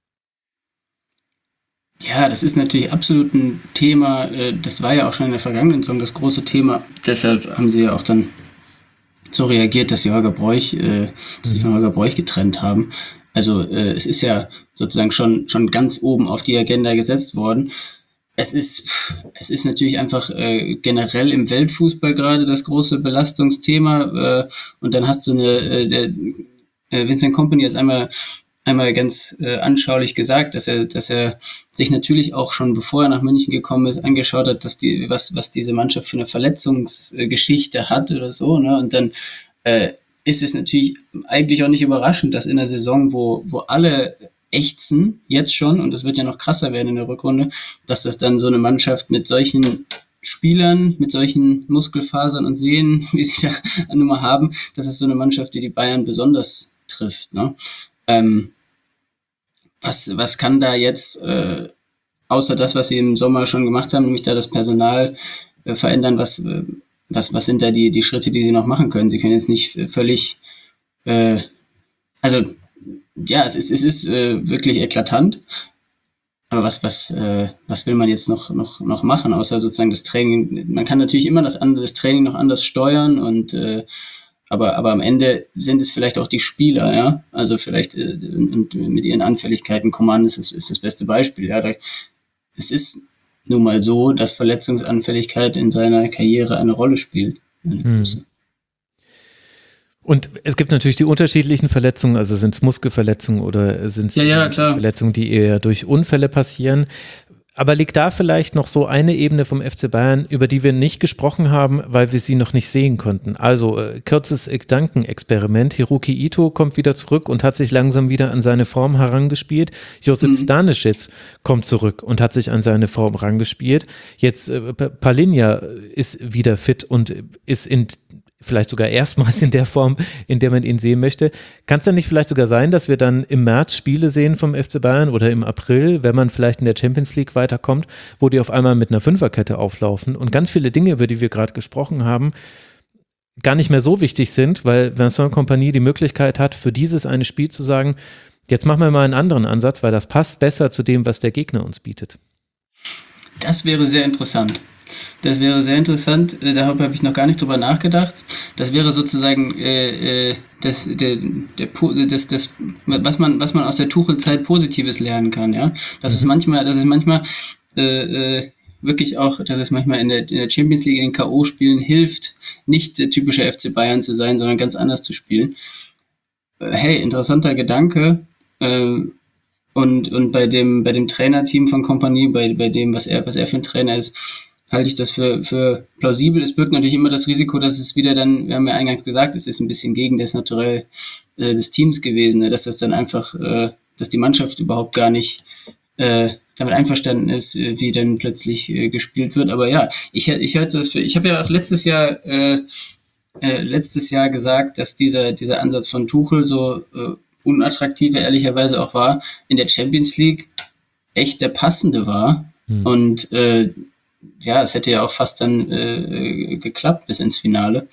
Ja, das ist natürlich absolut ein Thema. Das war ja auch schon in der vergangenen Saison das große Thema. Deshalb haben sie ja auch dann so reagiert, dass sie sich von Holger Broich getrennt haben. Also es ist ja sozusagen schon ganz oben auf die Agenda gesetzt worden. Es ist natürlich einfach generell im Weltfußball gerade das große Belastungsthema. Und dann hast du Vincent Kompany ist einmal ganz anschaulich gesagt, dass er sich natürlich auch schon, bevor er nach München gekommen ist, angeschaut hat, dass was diese Mannschaft für eine Verletzungsgeschichte hat oder so, ne? Und dann ist es natürlich eigentlich auch nicht überraschend, dass in einer Saison, wo alle ächzen, jetzt schon, und das wird ja noch krasser werden in der Rückrunde, dass das dann so eine Mannschaft mit solchen Spielern, mit solchen Muskelfasern und Sehnen, wie sie da nun mal haben, das ist so eine Mannschaft, die Bayern besonders trifft, ne? Was kann da jetzt, außer das, was sie im Sommer schon gemacht haben, nämlich da das Personal verändern, was sind da die Schritte, die sie noch machen können? Sie können jetzt nicht völlig, also ja, es ist wirklich eklatant. Aber was will man jetzt noch machen, außer sozusagen das Training? Man kann natürlich immer das Training noch anders steuern und aber am Ende sind es vielleicht auch die Spieler, ja. Also vielleicht und mit ihren Anfälligkeiten, Coman ist das beste Beispiel, ja. Es ist nun mal so, dass Verletzungsanfälligkeit in seiner Karriere eine Rolle spielt. Und es gibt natürlich die unterschiedlichen Verletzungen, also sind es Muskelverletzungen oder sind es Verletzungen, die eher durch Unfälle passieren. Aber liegt da vielleicht noch so eine Ebene vom FC Bayern, über die wir nicht gesprochen haben, weil wir sie noch nicht sehen konnten? Also kurzes Gedankenexperiment. Hiroki Ito kommt wieder zurück und hat sich langsam wieder an seine Form herangespielt. Josip Stanisic kommt zurück und hat sich an seine Form herangespielt. Jetzt Palhinha ist wieder fit und ist vielleicht sogar erstmals in der Form, in der man ihn sehen möchte. Kann es dann nicht vielleicht sogar sein, dass wir dann im März Spiele sehen vom FC Bayern oder im April, wenn man vielleicht in der Champions League weiterkommt, wo die auf einmal mit einer Fünferkette auflaufen und ganz viele Dinge, über die wir gerade gesprochen haben, gar nicht mehr so wichtig sind, weil Vincent Kompany die Möglichkeit hat, für dieses eine Spiel zu sagen, jetzt machen wir mal einen anderen Ansatz, weil das passt besser zu dem, was der Gegner uns bietet. Das wäre sehr interessant. Darüber habe ich noch gar nicht drüber nachgedacht. Das wäre sozusagen was man aus der Tuchel-Zeit Positives lernen kann, ja. Das ist manchmal wirklich auch, dass es manchmal in der Champions League in den K.O.-Spielen hilft, nicht der typische FC Bayern zu sein, sondern ganz anders zu spielen. Hey, interessanter Gedanke. Und bei dem Trainerteam von Kompany, bei dem, was er für ein Trainer ist, halte ich das für plausibel. Es birgt natürlich immer das Risiko, dass es wieder dann, wir haben ja eingangs gesagt, es ist ein bisschen gegen das Naturell des Teams gewesen, ne? Dass das dann einfach, dass die Mannschaft überhaupt gar nicht damit einverstanden ist, wie dann plötzlich gespielt wird. Aber ja, ich habe ja auch letztes Jahr gesagt, dass dieser Ansatz von Tuchel so unattraktiv ehrlicherweise auch war, in der Champions League echt der passende war. Und es hätte ja auch fast dann geklappt bis ins Finale.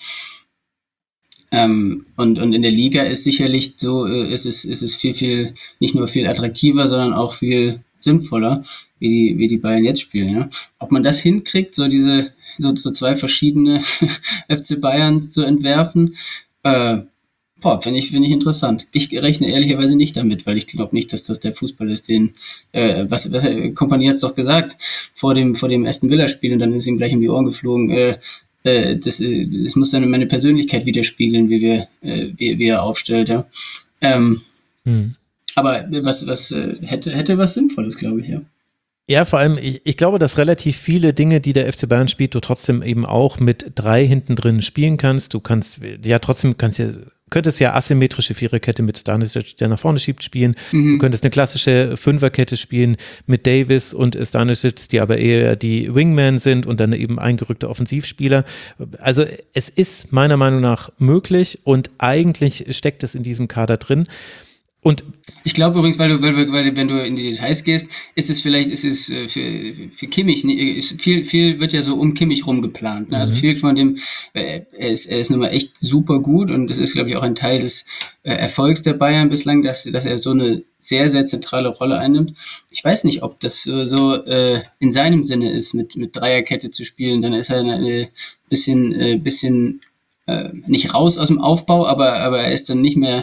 Und in der Liga ist sicherlich so, ist es viel, nicht nur viel attraktiver, sondern auch viel sinnvoller, wie die Bayern jetzt spielen. Ja? Ob man das hinkriegt, so zwei verschiedene FC Bayerns zu entwerfen, finde ich interessant. Ich rechne ehrlicherweise nicht damit, weil ich glaube nicht, dass das der Fußball ist, den was Kompany hat es doch gesagt vor dem Aston Villa-Spiel und dann ist ihm gleich um die Ohren geflogen. Es muss dann meine Persönlichkeit widerspiegeln, wie er aufstellt. Ja. Aber hätte was Sinnvolles, glaube ich, ja. Ja, vor allem, ich glaube, dass relativ viele Dinge, die der FC Bayern spielt, du trotzdem eben auch mit 3 hinten drin spielen kannst. Du kannst ja trotzdem, könntest ja asymmetrische Viererkette mit Stanisic, der nach vorne schiebt, spielen. Du könntest eine klassische Fünferkette spielen mit Davis und Stanisic, die aber eher die Wingman sind und dann eben eingerückte Offensivspieler. Also es ist meiner Meinung nach möglich und eigentlich steckt es in diesem Kader drin. Und ich glaube übrigens, weil wenn du in die Details gehst, ist es für Kimmich, viel wird ja so um Kimmich rum geplant. Ne? Also viel von dem, er ist nun mal echt super gut und das ist, glaube ich, auch ein Teil des Erfolgs der Bayern bislang, dass er so eine sehr, sehr zentrale Rolle einnimmt. Ich weiß nicht, ob das so in seinem Sinne ist, mit Dreierkette zu spielen. Dann ist er ein bisschen nicht raus aus dem Aufbau, aber er ist dann nicht mehr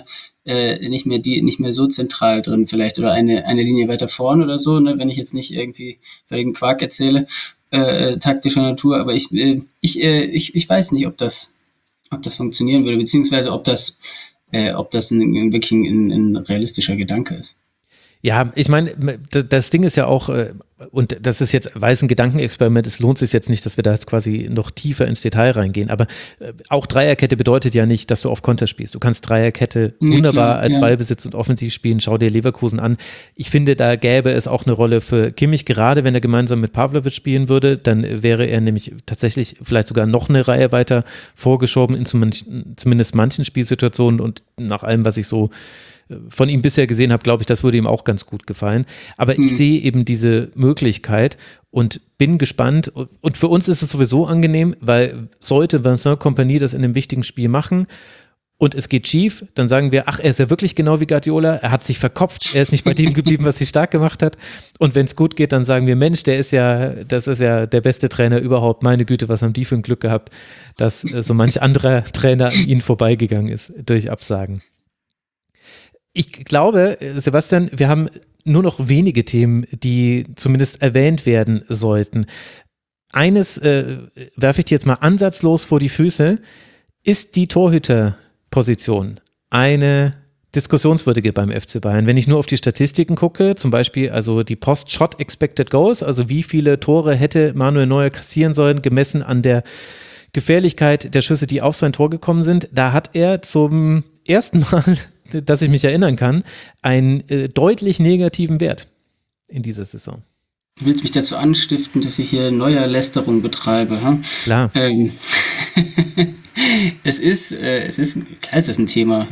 so zentral drin vielleicht oder eine Linie weiter vorn oder so, ne, wenn ich jetzt nicht irgendwie völligen Quark erzähle, taktischer Natur, aber ich weiß nicht, ob das funktionieren würde, beziehungsweise ob das wirklich ein realistischer Gedanke ist. ja, ich meine, das Ding ist ja auch, und das ist jetzt, weil es ein Gedankenexperiment ist, lohnt es sich jetzt nicht, dass wir da jetzt quasi noch tiefer ins Detail reingehen, aber auch Dreierkette bedeutet ja nicht, dass du auf Konter spielst. Du kannst Dreierkette wunderbar als Ballbesitz und Offensiv spielen, schau dir Leverkusen an. Ich finde, da gäbe es auch eine Rolle für Kimmich, gerade wenn er gemeinsam mit Pavlovic spielen würde, dann wäre er nämlich tatsächlich vielleicht sogar noch eine Reihe weiter vorgeschoben in zumindest manchen Spielsituationen und nach allem, was ich so von ihm bisher gesehen habe, glaube ich, das würde ihm auch ganz gut gefallen. Aber ich sehe eben diese Möglichkeit und bin gespannt. Und für uns ist es sowieso angenehm, weil sollte Vincent Kompany das in einem wichtigen Spiel machen und es geht schief, dann sagen wir, ach, er ist ja wirklich genau wie Guardiola, er hat sich verkopft, er ist nicht bei dem geblieben, was sich stark gemacht hat. Und wenn es gut geht, dann sagen wir, Mensch, das ist ja der beste Trainer überhaupt, meine Güte, was haben die für ein Glück gehabt, dass so manch anderer Trainer an ihnen vorbeigegangen ist durch Absagen. Ich glaube, Sebastian, wir haben nur noch wenige Themen, die zumindest erwähnt werden sollten. Eines werfe ich dir jetzt mal ansatzlos vor die Füße. Ist die Torhüterposition eine diskussionswürdige beim FC Bayern? Wenn ich nur auf die Statistiken gucke, zum Beispiel also die Post-Shot Expected Goals, also wie viele Tore hätte Manuel Neuer kassieren sollen, gemessen an der Gefährlichkeit der Schüsse, die auf sein Tor gekommen sind, da hat er zum ersten Mal, dass ich mich erinnern kann, einen deutlich negativen Wert in dieser Saison. Du willst mich dazu anstiften, dass ich hier Neuer-Lästerung betreibe, ha? Klar. Es ist ein Thema,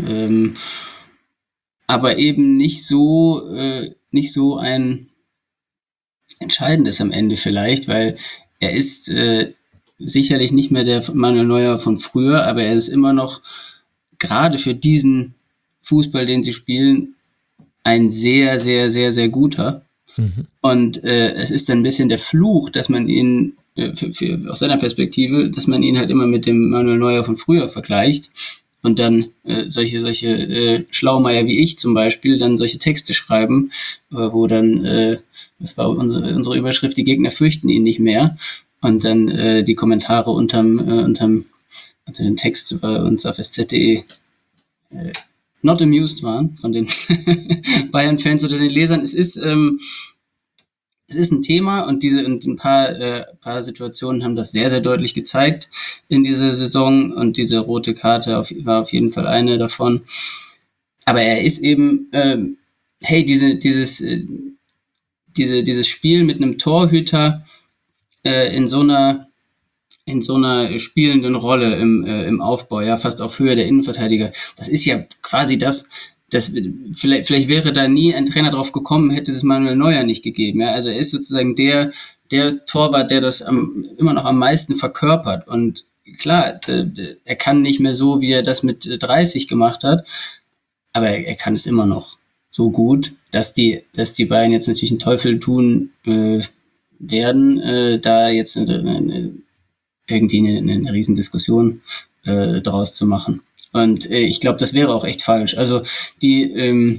aber eben nicht so ein entscheidendes am Ende vielleicht, weil er ist sicherlich nicht mehr der Manuel Neuer von früher, aber er ist immer noch gerade für diesen Fußball, den sie spielen, ein sehr, sehr, sehr, sehr guter. Und es ist dann ein bisschen der Fluch, dass man ihn, aus seiner Perspektive, dass man ihn halt immer mit dem Manuel Neuer von früher vergleicht und dann solche Schlaumeier wie ich zum Beispiel dann solche Texte schreiben, wo dann, das war unsere Überschrift, die Gegner fürchten ihn nicht mehr. Und dann die Kommentare unter dem Text bei uns auf sz.de not amused waren von den Bayern-Fans oder den Lesern. Es ist ein Thema und ein paar Situationen haben das sehr, sehr deutlich gezeigt in dieser Saison und diese rote Karte war auf jeden Fall eine davon. Aber er ist eben, dieses Spiel mit einem Torhüter in so einer spielenden Rolle im Aufbau, ja, fast auf Höhe der Innenverteidiger. Das ist ja quasi das vielleicht wäre da nie ein Trainer drauf gekommen, hätte es Manuel Neuer nicht gegeben, ja. Also er ist sozusagen der Torwart, der das immer noch am meisten verkörpert. Und klar, er kann nicht mehr so, wie er das mit 30 gemacht hat, aber er kann es immer noch so gut, dass die Bayern jetzt natürlich einen Teufel tun werden, da jetzt irgendwie eine Riesendiskussion draus zu machen. Und ich glaube, das wäre auch echt falsch. Also er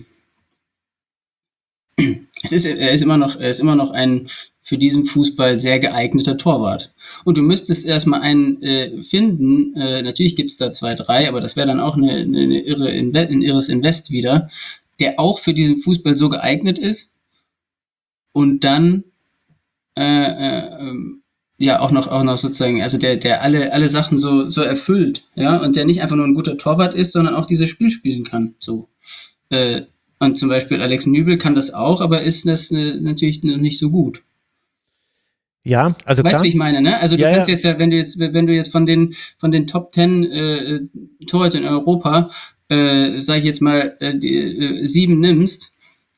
ist immer noch ein für diesen Fußball sehr geeigneter Torwart. Und du müsstest erstmal einen finden, natürlich gibt's da 2, 3, aber das wäre dann auch ein irres Invest wieder, der auch für diesen Fußball so geeignet ist und dann ja auch noch sozusagen, also der alle Sachen so erfüllt, ja, und der nicht einfach nur ein guter Torwart ist, sondern auch dieses Spiel spielen kann, so. Äh, und zum Beispiel Alex Nübel kann das auch, aber ist das natürlich noch nicht so gut. Ja, also Weißt du, klar. wie ich meine, ne? Also du Ja, kannst ja. jetzt ja, wenn du jetzt von den Top 10 Torhütern in Europa, sag ich jetzt mal, die 7 nimmst,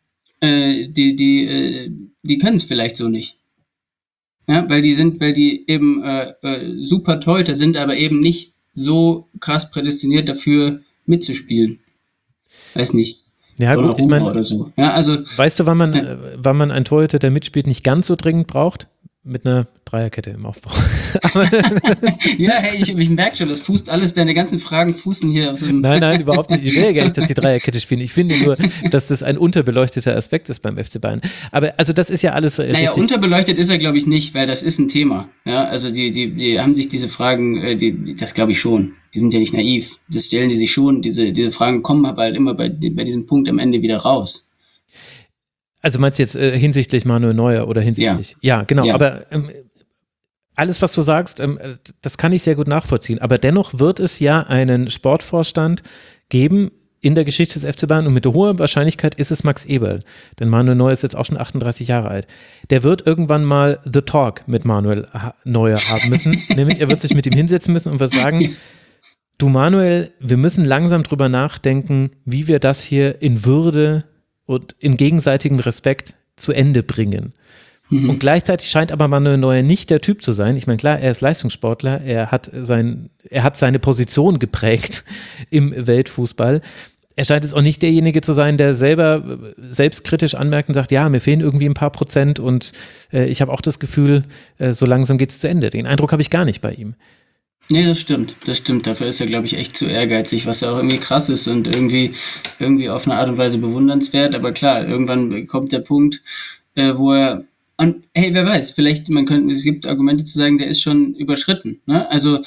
die können es vielleicht so nicht. Ja, weil die eben super Torhüter sind, aber eben nicht so krass prädestiniert dafür mitzuspielen. Weiß nicht. Ja, gut, ich Donnarumma meine, oder so. Ja, also weißt du, wann man einen Torhüter, der mitspielt, nicht ganz so dringend braucht? Mit einer Dreierkette im Aufbau. ja, hey, ich merke schon, das fußt alles, deine ganzen Fragen fußen hier auf so einem. Nein, überhaupt nicht. Ich will ja gar nicht, dass die Dreierkette spielen. Ich finde nur, dass das ein unterbeleuchteter Aspekt ist beim FC Bayern. Aber also das ist ja alles Naja, richtig. unterbeleuchtet ist er, glaube ich, nicht, weil das ist ein Thema. Ja, also die haben sich diese Fragen, das glaube ich schon. Die sind ja nicht naiv. Das stellen die sich schon. Diese Fragen kommen aber halt immer bei diesem Punkt am Ende wieder raus. Also meinst du jetzt hinsichtlich Manuel Neuer oder hinsichtlich? Ja, genau. Ja. Aber alles, was du sagst, das kann ich sehr gut nachvollziehen. Aber dennoch wird es ja einen Sportvorstand geben in der Geschichte des FC Bayern und mit hoher Wahrscheinlichkeit ist es Max Eberl. Denn Manuel Neuer ist jetzt auch schon 38 Jahre alt. Der wird irgendwann mal The Talk mit Manuel Neuer haben müssen. Nämlich er wird sich mit ihm hinsetzen müssen und wird sagen, du Manuel, wir müssen langsam drüber nachdenken, wie wir das hier in Würde und in gegenseitigem Respekt zu Ende bringen. Und gleichzeitig scheint aber Manuel Neuer nicht der Typ zu sein. Ich meine, klar, er ist Leistungssportler, er hat seine Position geprägt im Weltfußball. Er scheint jetzt auch nicht derjenige zu sein, der selber selbstkritisch anmerkt und sagt, ja, mir fehlen irgendwie ein paar Prozent und ich habe auch das Gefühl, so langsam geht es zu Ende. Den Eindruck habe ich gar nicht bei ihm. Nee, das stimmt. Dafür ist er, glaube ich, echt zu ehrgeizig, was ja auch irgendwie krass ist und irgendwie auf eine Art und Weise bewundernswert. Aber klar, irgendwann kommt der Punkt, wo er, und hey, wer weiß, vielleicht, es gibt Argumente zu sagen, der ist schon überschritten, ne? Also,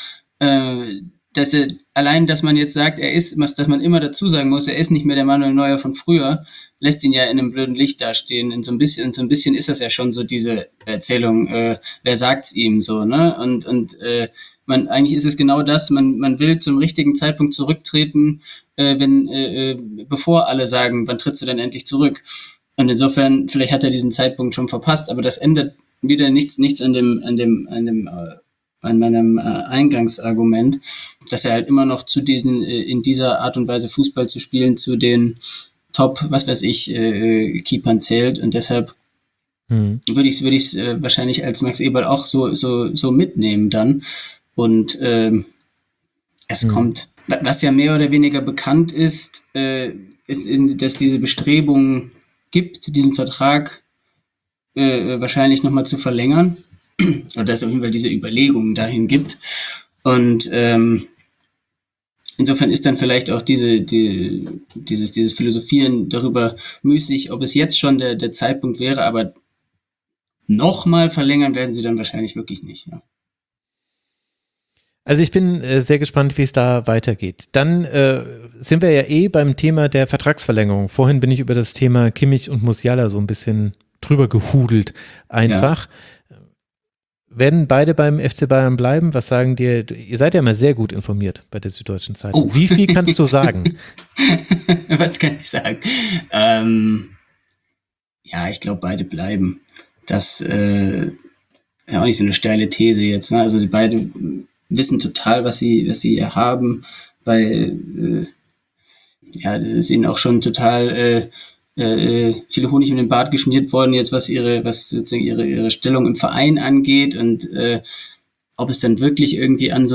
dass man jetzt sagt, dass man immer dazu sagen muss, er ist nicht mehr der Manuel Neuer von früher, lässt ihn ja in einem blöden Licht dastehen. Und so ein bisschen ist das ja schon so diese Erzählung, wer sagt's ihm so, ne? Und eigentlich ist es genau das, man will zum richtigen Zeitpunkt zurücktreten, bevor alle sagen, wann trittst du denn endlich zurück? Und insofern, vielleicht hat er diesen Zeitpunkt schon verpasst, aber das ändert wieder nichts an meinem Eingangsargument, dass er halt immer noch zu in dieser Art und Weise Fußball zu spielen, zu den Top, was weiß ich, Keepern zählt. Und deshalb würde ich es wahrscheinlich als Max Eberl auch so mitnehmen dann. Und es kommt, was ja mehr oder weniger bekannt ist, dass diese Bestrebungen gibt, diesen Vertrag wahrscheinlich nochmal zu verlängern. Oder dass es auf jeden Fall diese Überlegungen dahin gibt. Und insofern ist dann vielleicht auch dieses Philosophieren darüber müßig, ob es jetzt schon der Zeitpunkt wäre, aber nochmal verlängern werden sie dann wahrscheinlich wirklich nicht, ja. Also ich bin sehr gespannt, wie es da weitergeht. Dann sind wir ja beim Thema der Vertragsverlängerung. Vorhin bin ich über das Thema Kimmich und Musiala so ein bisschen drüber gehudelt einfach. Ja. Werden beide beim FC Bayern bleiben? Was sagen dir? Ihr seid ja immer sehr gut informiert bei der Süddeutschen Zeitung. Oh. Wie viel kannst du sagen? Was kann ich sagen? Ja, ich glaube, beide bleiben. Das ist ja auch nicht so eine steile These jetzt. Ne? Also die beiden wissen total, was sie haben, weil ja, das ist ihnen auch schon total viel Honig um den Bart geschmiert worden, jetzt was sozusagen ihre Stellung im Verein angeht und ob es dann wirklich irgendwie an so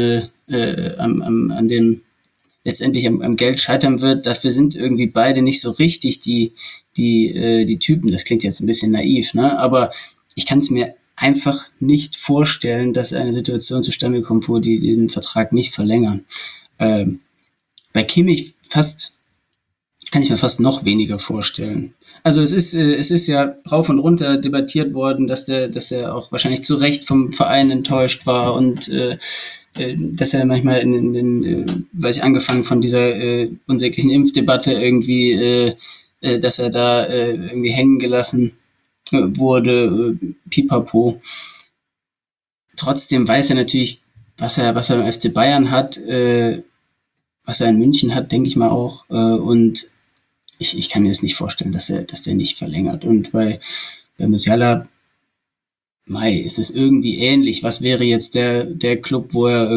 an dem letztendlich am Geld scheitern wird, dafür sind irgendwie beide nicht so richtig die Typen. Das klingt jetzt ein bisschen naiv, ne? Aber ich kann es mir einfach nicht vorstellen, dass eine Situation zustande kommt, wo die den Vertrag nicht verlängern. Bei Kimmich kann ich mir fast noch weniger vorstellen. Also es ist ja rauf und runter debattiert worden, dass er auch wahrscheinlich zu Recht vom Verein enttäuscht war und dass er manchmal weiß ich, angefangen von dieser unsäglichen Impfdebatte irgendwie, dass er da irgendwie hängen gelassen wurde, pipapo. Trotzdem weiß er natürlich, was er beim FC Bayern hat, was er in München hat, denke ich mal auch. Und ich kann mir das nicht vorstellen, dass der nicht verlängert. Und bei Musiala, ist es irgendwie ähnlich. Was wäre jetzt der Club, wo er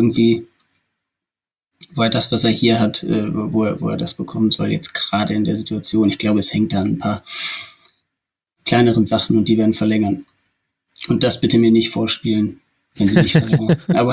das, was er hier hat, wo er das bekommen soll, jetzt gerade in der Situation? Ich glaube, es hängt da an ein paar kleineren Sachen und die werden verlängern. Und das bitte mir nicht vorspielen, wenn sie nicht verlängern. Aber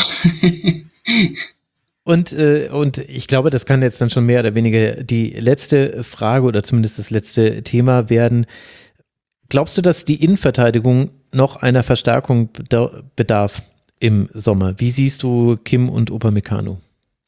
Und ich glaube, das kann jetzt dann schon mehr oder weniger die letzte Frage oder zumindest das letzte Thema werden. Glaubst du, dass die Innenverteidigung noch einer Verstärkung bedarf im Sommer? Wie siehst du Kim und Upamecano?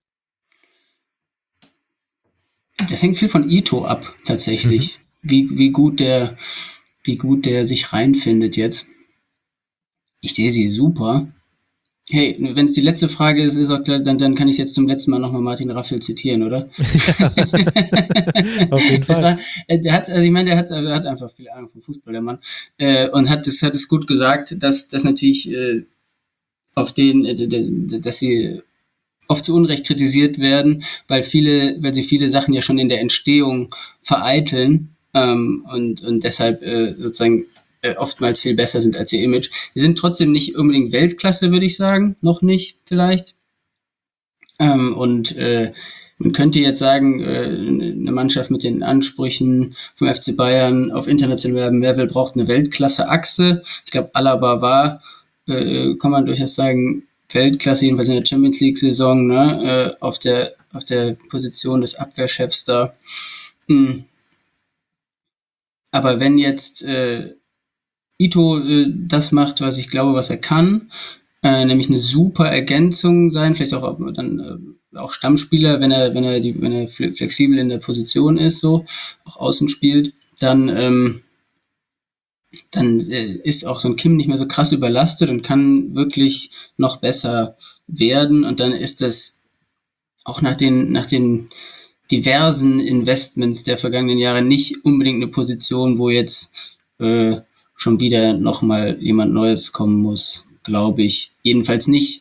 Das hängt viel von Ito ab, tatsächlich. Wie gut der sich reinfindet jetzt. Ich sehe sie super. Hey, wenn es die letzte Frage ist auch klar, dann kann ich jetzt zum letzten Mal nochmal Martin Raffel zitieren, oder? Ja, auf jeden Fall. Der hat einfach viel Ahnung vom Fußball, der Mann. Und hat es gut gesagt, dass natürlich dass sie oft zu Unrecht kritisiert werden, weil sie viele Sachen ja schon in der Entstehung vereiteln, und deshalb sozusagen oftmals viel besser sind als ihr Image. Die sind trotzdem nicht unbedingt Weltklasse, würde ich sagen. Noch nicht, vielleicht. Man könnte jetzt sagen, eine Mannschaft mit den Ansprüchen vom FC Bayern auf internationalem Level braucht eine Weltklasse-Achse. Ich glaube, Alaba war, kann man durchaus sagen, Weltklasse, jedenfalls in der Champions League-Saison, ne, auf der Position des Abwehrchefs da. Aber wenn jetzt Ito das macht, was ich glaube, was er kann, nämlich eine super Ergänzung sein, vielleicht auch dann auch Stammspieler, wenn er flexibel in der Position ist, so auch außen spielt, dann ist auch so ein Kim nicht mehr so krass überlastet und kann wirklich noch besser werden. Und dann ist das auch nach den diversen Investments der vergangenen Jahre nicht unbedingt eine Position, wo jetzt schon wieder nochmal jemand Neues kommen muss, glaube ich. Jedenfalls nicht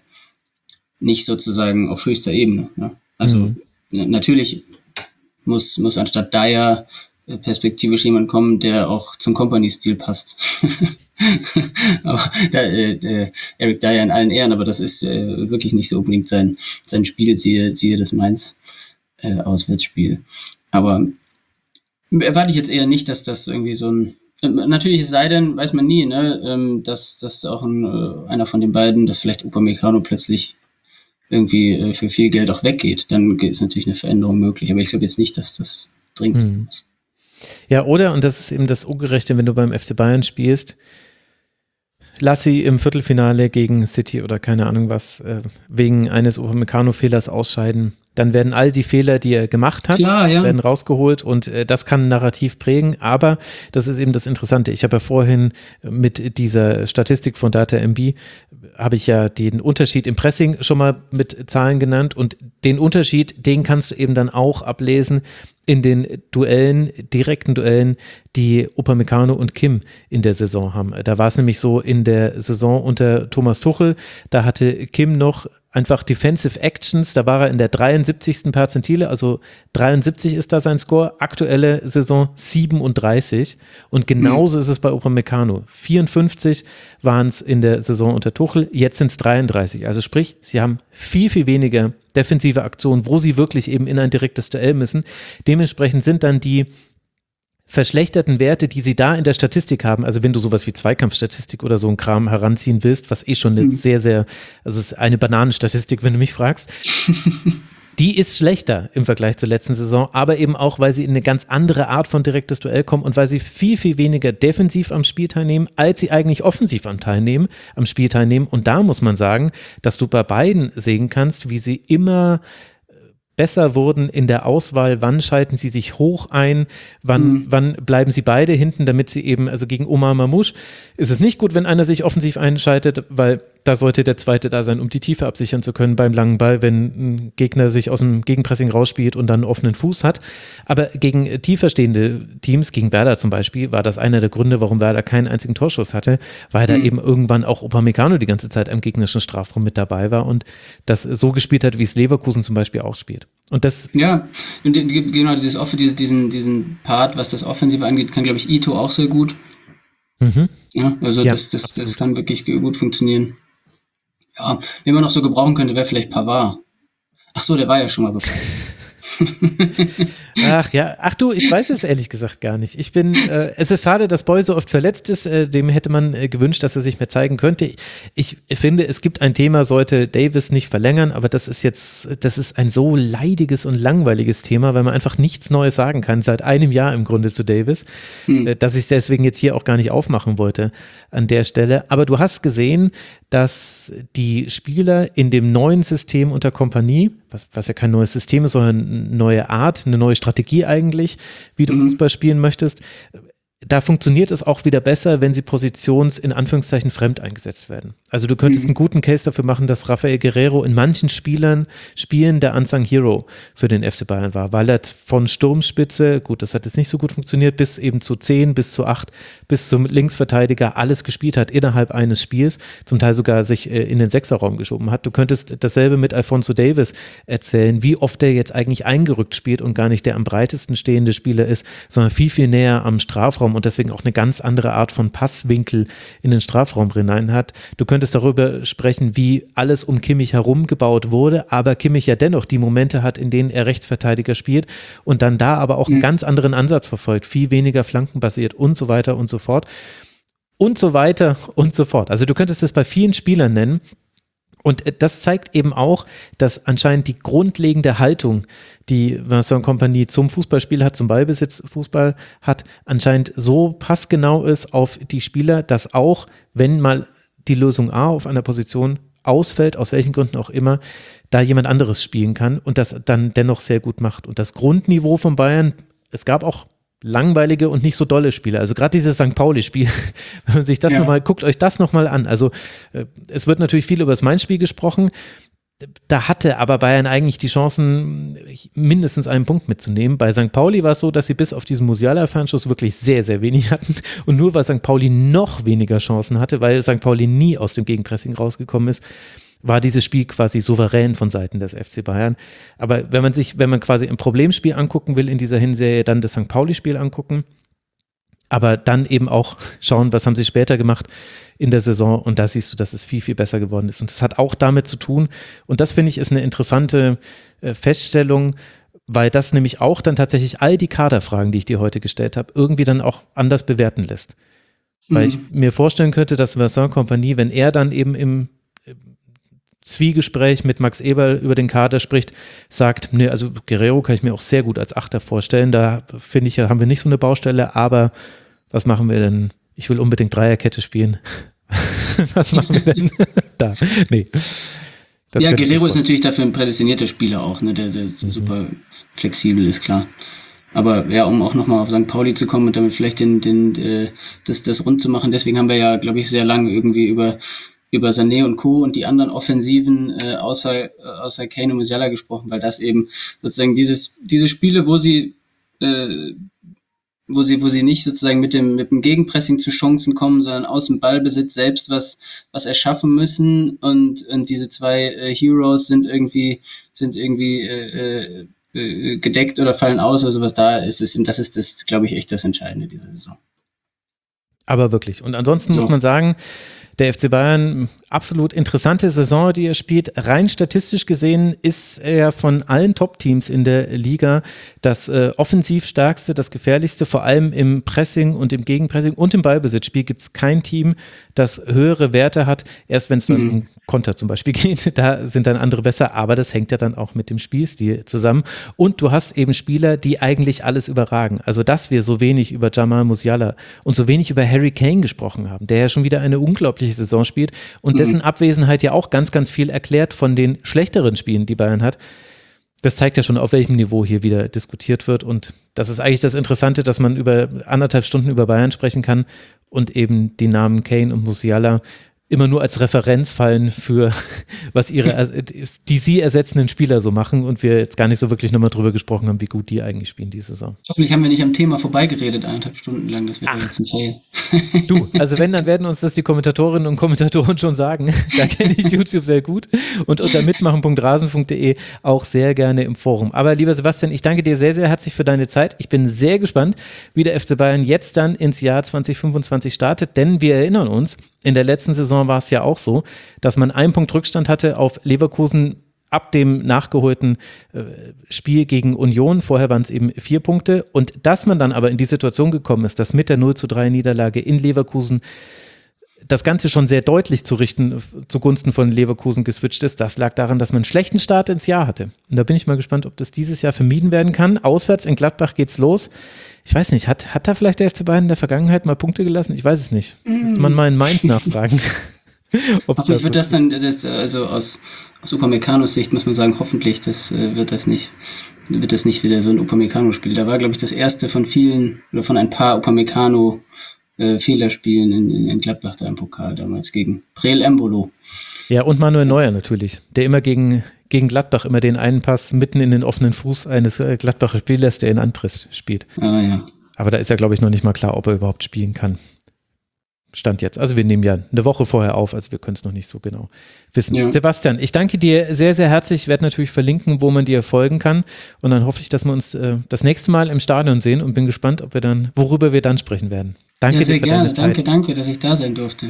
sozusagen auf höchster Ebene. Ne? Also natürlich muss anstatt Dyer perspektivisch jemand kommen, der auch zum Company-Stil passt. Aber Eric Dyer in allen Ehren, aber das ist wirklich nicht so unbedingt sein Spiel, siehe das Mainz Auswärtsspiel. Aber erwarte ich jetzt eher nicht, dass das irgendwie so ein natürlich, es sei denn, weiß man nie, ne, dass auch einer von den beiden, dass vielleicht Upamecano plötzlich irgendwie für viel Geld auch weggeht, dann ist natürlich eine Veränderung möglich. Aber ich glaube jetzt nicht, dass das dringend ist. Ja, oder, und das ist eben das Ungerechte, wenn du beim FC Bayern spielst, lass sie im Viertelfinale gegen City oder keine Ahnung was, wegen eines Upamecano-Fehlers ausscheiden. Dann werden all die Fehler, die er gemacht hat, werden rausgeholt und das kann ein Narrativ prägen, aber das ist eben das Interessante. Ich habe ja vorhin mit dieser Statistik von DataMB habe ich ja den Unterschied im Pressing schon mal mit Zahlen genannt und den Unterschied, den kannst du eben dann auch ablesen in den direkten Duellen, die Upamecano und Kim in der Saison haben. Da war es nämlich so in der Saison unter Thomas Tuchel, da hatte Kim noch einfach Defensive Actions, da war er in der 73. Perzentile, also 73 ist da sein Score, aktuelle Saison 37 und genauso ist es bei Upamecano. 54 waren es in der Saison unter Tuchel, jetzt sind es 33, also sprich, sie haben viel, viel weniger defensive Aktionen, wo sie wirklich eben in ein direktes Duell müssen. Dementsprechend sind dann die verschlechterten Werte, die sie da in der Statistik haben, also wenn du sowas wie Zweikampfstatistik oder so ein Kram heranziehen willst, was schon eine sehr, sehr, also es ist eine Bananenstatistik, wenn du mich fragst, die ist schlechter im Vergleich zur letzten Saison, aber eben auch, weil sie in eine ganz andere Art von direktes Duell kommen und weil sie viel, viel weniger defensiv am Spiel teilnehmen, als sie eigentlich offensiv am Spiel teilnehmen. Und da muss man sagen, dass du bei beiden sehen kannst, wie sie immer besser wurden in der Auswahl, wann schalten sie sich hoch ein, wann bleiben sie beide hinten, damit sie eben, also gegen Omar Mamouche ist es nicht gut, wenn einer sich offensiv einschaltet, weil da sollte der Zweite da sein, um die Tiefe absichern zu können beim langen Ball, wenn ein Gegner sich aus dem Gegenpressing rausspielt und dann einen offenen Fuß hat. Aber gegen tiefer stehende Teams, gegen Werder zum Beispiel, war das einer der Gründe, warum Werder keinen einzigen Torschuss hatte, weil da eben irgendwann auch Upamecano die ganze Zeit am gegnerischen Strafraum mit dabei war und das so gespielt hat, wie es Leverkusen zum Beispiel auch spielt. Und das Ja, und genau, diesen Part, was das Offensive angeht, kann, glaube ich, Ito auch sehr gut. Ja, also Ja, das kann wirklich gut funktionieren. Ja, wen man noch so gebrauchen könnte, wäre vielleicht Pavard. Ach so, der war ja schon mal befreit. Ach du, ich weiß es ehrlich gesagt gar nicht. Es ist schade, dass Boy so oft verletzt ist, dem hätte man gewünscht, dass er sich mehr zeigen könnte. Ich finde, es gibt ein Thema, sollte Davis nicht verlängern, aber das ist ein so leidiges und langweiliges Thema, weil man einfach nichts Neues sagen kann, seit einem Jahr im Grunde zu Davis, dass ich es deswegen jetzt hier auch gar nicht aufmachen wollte an der Stelle. Aber du hast gesehen, dass die Spieler in dem neuen System unter Kompanie, was ja kein neues System ist, sondern eine neue Art, eine neue Strategie eigentlich, wie du Fußball spielen möchtest, da funktioniert es auch wieder besser, wenn sie in Anführungszeichen fremd eingesetzt werden. Also du könntest einen guten Case dafür machen, dass Rafael Guerreiro in manchen Spielen der Unsung Hero für den FC Bayern war, weil er von Sturmspitze, gut, das hat jetzt nicht so gut funktioniert, bis eben zu 10, bis zu 8, bis zum Linksverteidiger alles gespielt hat innerhalb eines Spiels, zum Teil sogar sich in den Sechserraum geschoben hat. Du könntest dasselbe mit Alphonso Davies erzählen, wie oft der jetzt eigentlich eingerückt spielt und gar nicht der am breitesten stehende Spieler ist, sondern viel, viel näher am Strafraum und deswegen auch eine ganz andere Art von Passwinkel in den Strafraum hinein hat. Du könntest darüber sprechen, wie alles um Kimmich herum gebaut wurde, aber Kimmich ja dennoch die Momente hat, in denen er Rechtsverteidiger spielt und dann da aber auch einen ganz anderen Ansatz verfolgt, viel weniger flankenbasiert und so weiter und so fort. Und so weiter und so fort. Also du könntest das bei vielen Spielern nennen. Und das zeigt eben auch, dass anscheinend die grundlegende Haltung, die Vincent Kompany zum Fußballspiel hat, zum Ballbesitzfußball hat, anscheinend so passgenau ist auf die Spieler, dass auch, wenn mal die Lösung A auf einer Position ausfällt, aus welchen Gründen auch immer, da jemand anderes spielen kann und das dann dennoch sehr gut macht. Und das Grundniveau von Bayern, es gab auch langweilige und nicht so dolle Spiele. Also gerade dieses St. Pauli-Spiel, wenn man sich das nochmal, guckt euch das nochmal an. Also es wird natürlich viel über das Main-Spiel gesprochen. Da hatte aber Bayern eigentlich die Chancen, mindestens einen Punkt mitzunehmen. Bei St. Pauli war es so, dass sie bis auf diesen Musiala-Fernschuss wirklich sehr, sehr wenig hatten. Und nur weil St. Pauli noch weniger Chancen hatte, weil St. Pauli nie aus dem Gegenpressing rausgekommen ist, war dieses Spiel quasi souverän von Seiten des FC Bayern. Aber wenn man quasi ein Problemspiel angucken will in dieser Hinserie, dann das St. Pauli-Spiel angucken, aber dann eben auch schauen, was haben sie später gemacht in der Saison und da siehst du, dass es viel, viel besser geworden ist. Und das hat auch damit zu tun und das finde ich ist eine interessante Feststellung, weil das nämlich auch dann tatsächlich all die Kaderfragen, die ich dir heute gestellt habe, irgendwie dann auch anders bewerten lässt. Weil ich mir vorstellen könnte, dass Vincent Kompany, wenn er dann eben im Zwiegespräch mit Max Eberl über den Kader spricht, sagt, ne, also Guerreiro kann ich mir auch sehr gut als Achter vorstellen, da finde ich, haben wir nicht so eine Baustelle, aber was machen wir denn? Ich will unbedingt Dreierkette spielen. Was machen wir denn da? Nee. Ja, Guerreiro ist natürlich dafür ein prädestinierter Spieler auch, ne, der super flexibel ist, klar. Aber ja, um auch nochmal auf St. Pauli zu kommen und damit vielleicht das rund zu machen, deswegen haben wir ja, glaube ich, sehr lange irgendwie über Sané und Co. und die anderen Offensiven außer Kane und Musiala gesprochen, weil das eben sozusagen diese Spiele, wo sie nicht sozusagen mit dem Gegenpressing zu Chancen kommen, sondern aus dem Ballbesitz selbst was erschaffen müssen und diese zwei Heroes sind irgendwie gedeckt oder fallen aus, also was da ist, das ist das, glaube ich, echt das Entscheidende dieser Saison. Aber wirklich. Und ansonsten muss man sagen, der FC Bayern, absolut interessante Saison, die er spielt. Rein statistisch gesehen ist er von allen Top-Teams in der Liga das offensiv stärkste, das gefährlichste, vor allem im Pressing und im Gegenpressing und im Ballbesitzspiel gibt es kein Team, das höhere Werte hat. Erst wenn es dann um Konter zum Beispiel geht, da sind dann andere besser, aber das hängt ja dann auch mit dem Spielstil zusammen. Und du hast eben Spieler, die eigentlich alles überragen. Also, dass wir so wenig über Jamal Musiala und so wenig über Harry Kane gesprochen haben, der ja schon wieder eine unglaubliche Saison spielt und dessen Abwesenheit ja auch ganz, ganz viel erklärt von den schlechteren Spielen, die Bayern hat. Das zeigt ja schon, auf welchem Niveau hier wieder diskutiert wird und das ist eigentlich das Interessante, dass man über 1,5 Stunden über Bayern sprechen kann und eben die Namen Kane und Musiala immer nur als Referenz fallen für was die sie ersetzenden Spieler so machen und wir jetzt gar nicht so wirklich nochmal drüber gesprochen haben, wie gut die eigentlich spielen diese Saison. Hoffentlich haben wir nicht am Thema vorbeigeredet, 1,5 Stunden lang, das wäre jetzt ein Fail. Du, also wenn, dann werden uns das die Kommentatorinnen und Kommentatoren schon sagen. Da kenne ich YouTube sehr gut und unter mitmachen.rasen.de auch sehr gerne im Forum. Aber lieber Sebastian, ich danke dir sehr, sehr herzlich für deine Zeit. Ich bin sehr gespannt, wie der FC Bayern jetzt dann ins Jahr 2025 startet, denn wir erinnern uns, in der letzten Saison war es ja auch so, dass man 1 Punkt Rückstand hatte auf Leverkusen ab dem nachgeholten Spiel gegen Union. Vorher waren es eben 4 Punkte. Und dass man dann aber in die Situation gekommen ist, dass mit der 0:3 Niederlage in Leverkusen das Ganze schon sehr deutlich zugunsten von Leverkusen geswitcht ist, das lag daran, dass man einen schlechten Start ins Jahr hatte. Und da bin ich mal gespannt, ob das dieses Jahr vermieden werden kann. Auswärts in Gladbach geht's los. Ich weiß nicht, hat da vielleicht der FC Bayern in der Vergangenheit mal Punkte gelassen? Ich weiß es nicht. Müsste man mal in Mainz nachfragen. Aber wird das dann, also aus Upameccanos Sicht muss man sagen, hoffentlich, wird das nicht wieder so ein Upamecano-Spiel. Da war, glaube ich, das erste von vielen oder von ein paar Upamecano Fehlerspielen in Gladbach da im Pokal damals gegen Breel Embolo. Ja, und Manuel Neuer natürlich, der immer gegen Gladbach immer den einen Pass mitten in den offenen Fuß eines Gladbacher Spielers, der in Anpress spielt. Ah, ja. Aber da ist ja, glaube ich, noch nicht mal klar, ob er überhaupt spielen kann. Stand jetzt. Also wir nehmen ja eine Woche vorher auf, also wir können es noch nicht so genau wissen. Ja. Sebastian, ich danke dir sehr, sehr herzlich. Ich werde natürlich verlinken, wo man dir folgen kann. Und dann hoffe ich, dass wir uns das nächste Mal im Stadion sehen und bin gespannt, worüber wir dann sprechen werden. Danke sehr dir für gerne. deine Zeit. Danke, dass ich da sein durfte.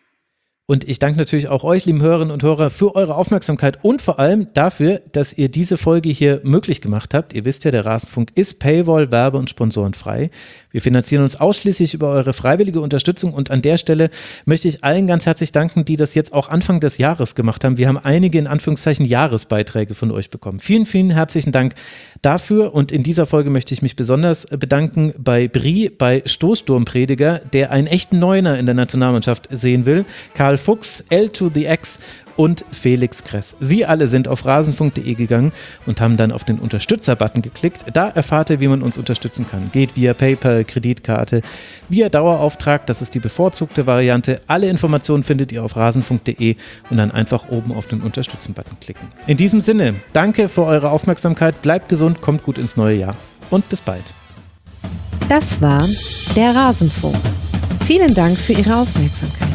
Und ich danke natürlich auch euch, lieben Hörerinnen und Hörer, für eure Aufmerksamkeit und vor allem dafür, dass ihr diese Folge hier möglich gemacht habt. Ihr wisst ja, der Rasenfunk ist Paywall, Werbe- und Sponsorenfrei. Wir finanzieren uns ausschließlich über eure freiwillige Unterstützung und an der Stelle möchte ich allen ganz herzlich danken, die das jetzt auch Anfang des Jahres gemacht haben. Wir haben einige in Anführungszeichen Jahresbeiträge von euch bekommen. Vielen, vielen herzlichen Dank dafür und in dieser Folge möchte ich mich besonders bedanken bei Brie, bei Stoßsturmprediger, der einen echten Neuner in der Nationalmannschaft sehen will, Karl Fuchs, L to the X und Felix Kress. Sie alle sind auf rasenfunk.de gegangen und haben dann auf den Unterstützer-Button geklickt. Da erfahrt ihr, wie man uns unterstützen kann. Geht via PayPal, Kreditkarte, via Dauerauftrag, das ist die bevorzugte Variante. Alle Informationen findet ihr auf rasenfunk.de und dann einfach oben auf den Unterstützen-Button klicken. In diesem Sinne, danke für eure Aufmerksamkeit, bleibt gesund, kommt gut ins neue Jahr und bis bald. Das war der Rasenfunk. Vielen Dank für Ihre Aufmerksamkeit.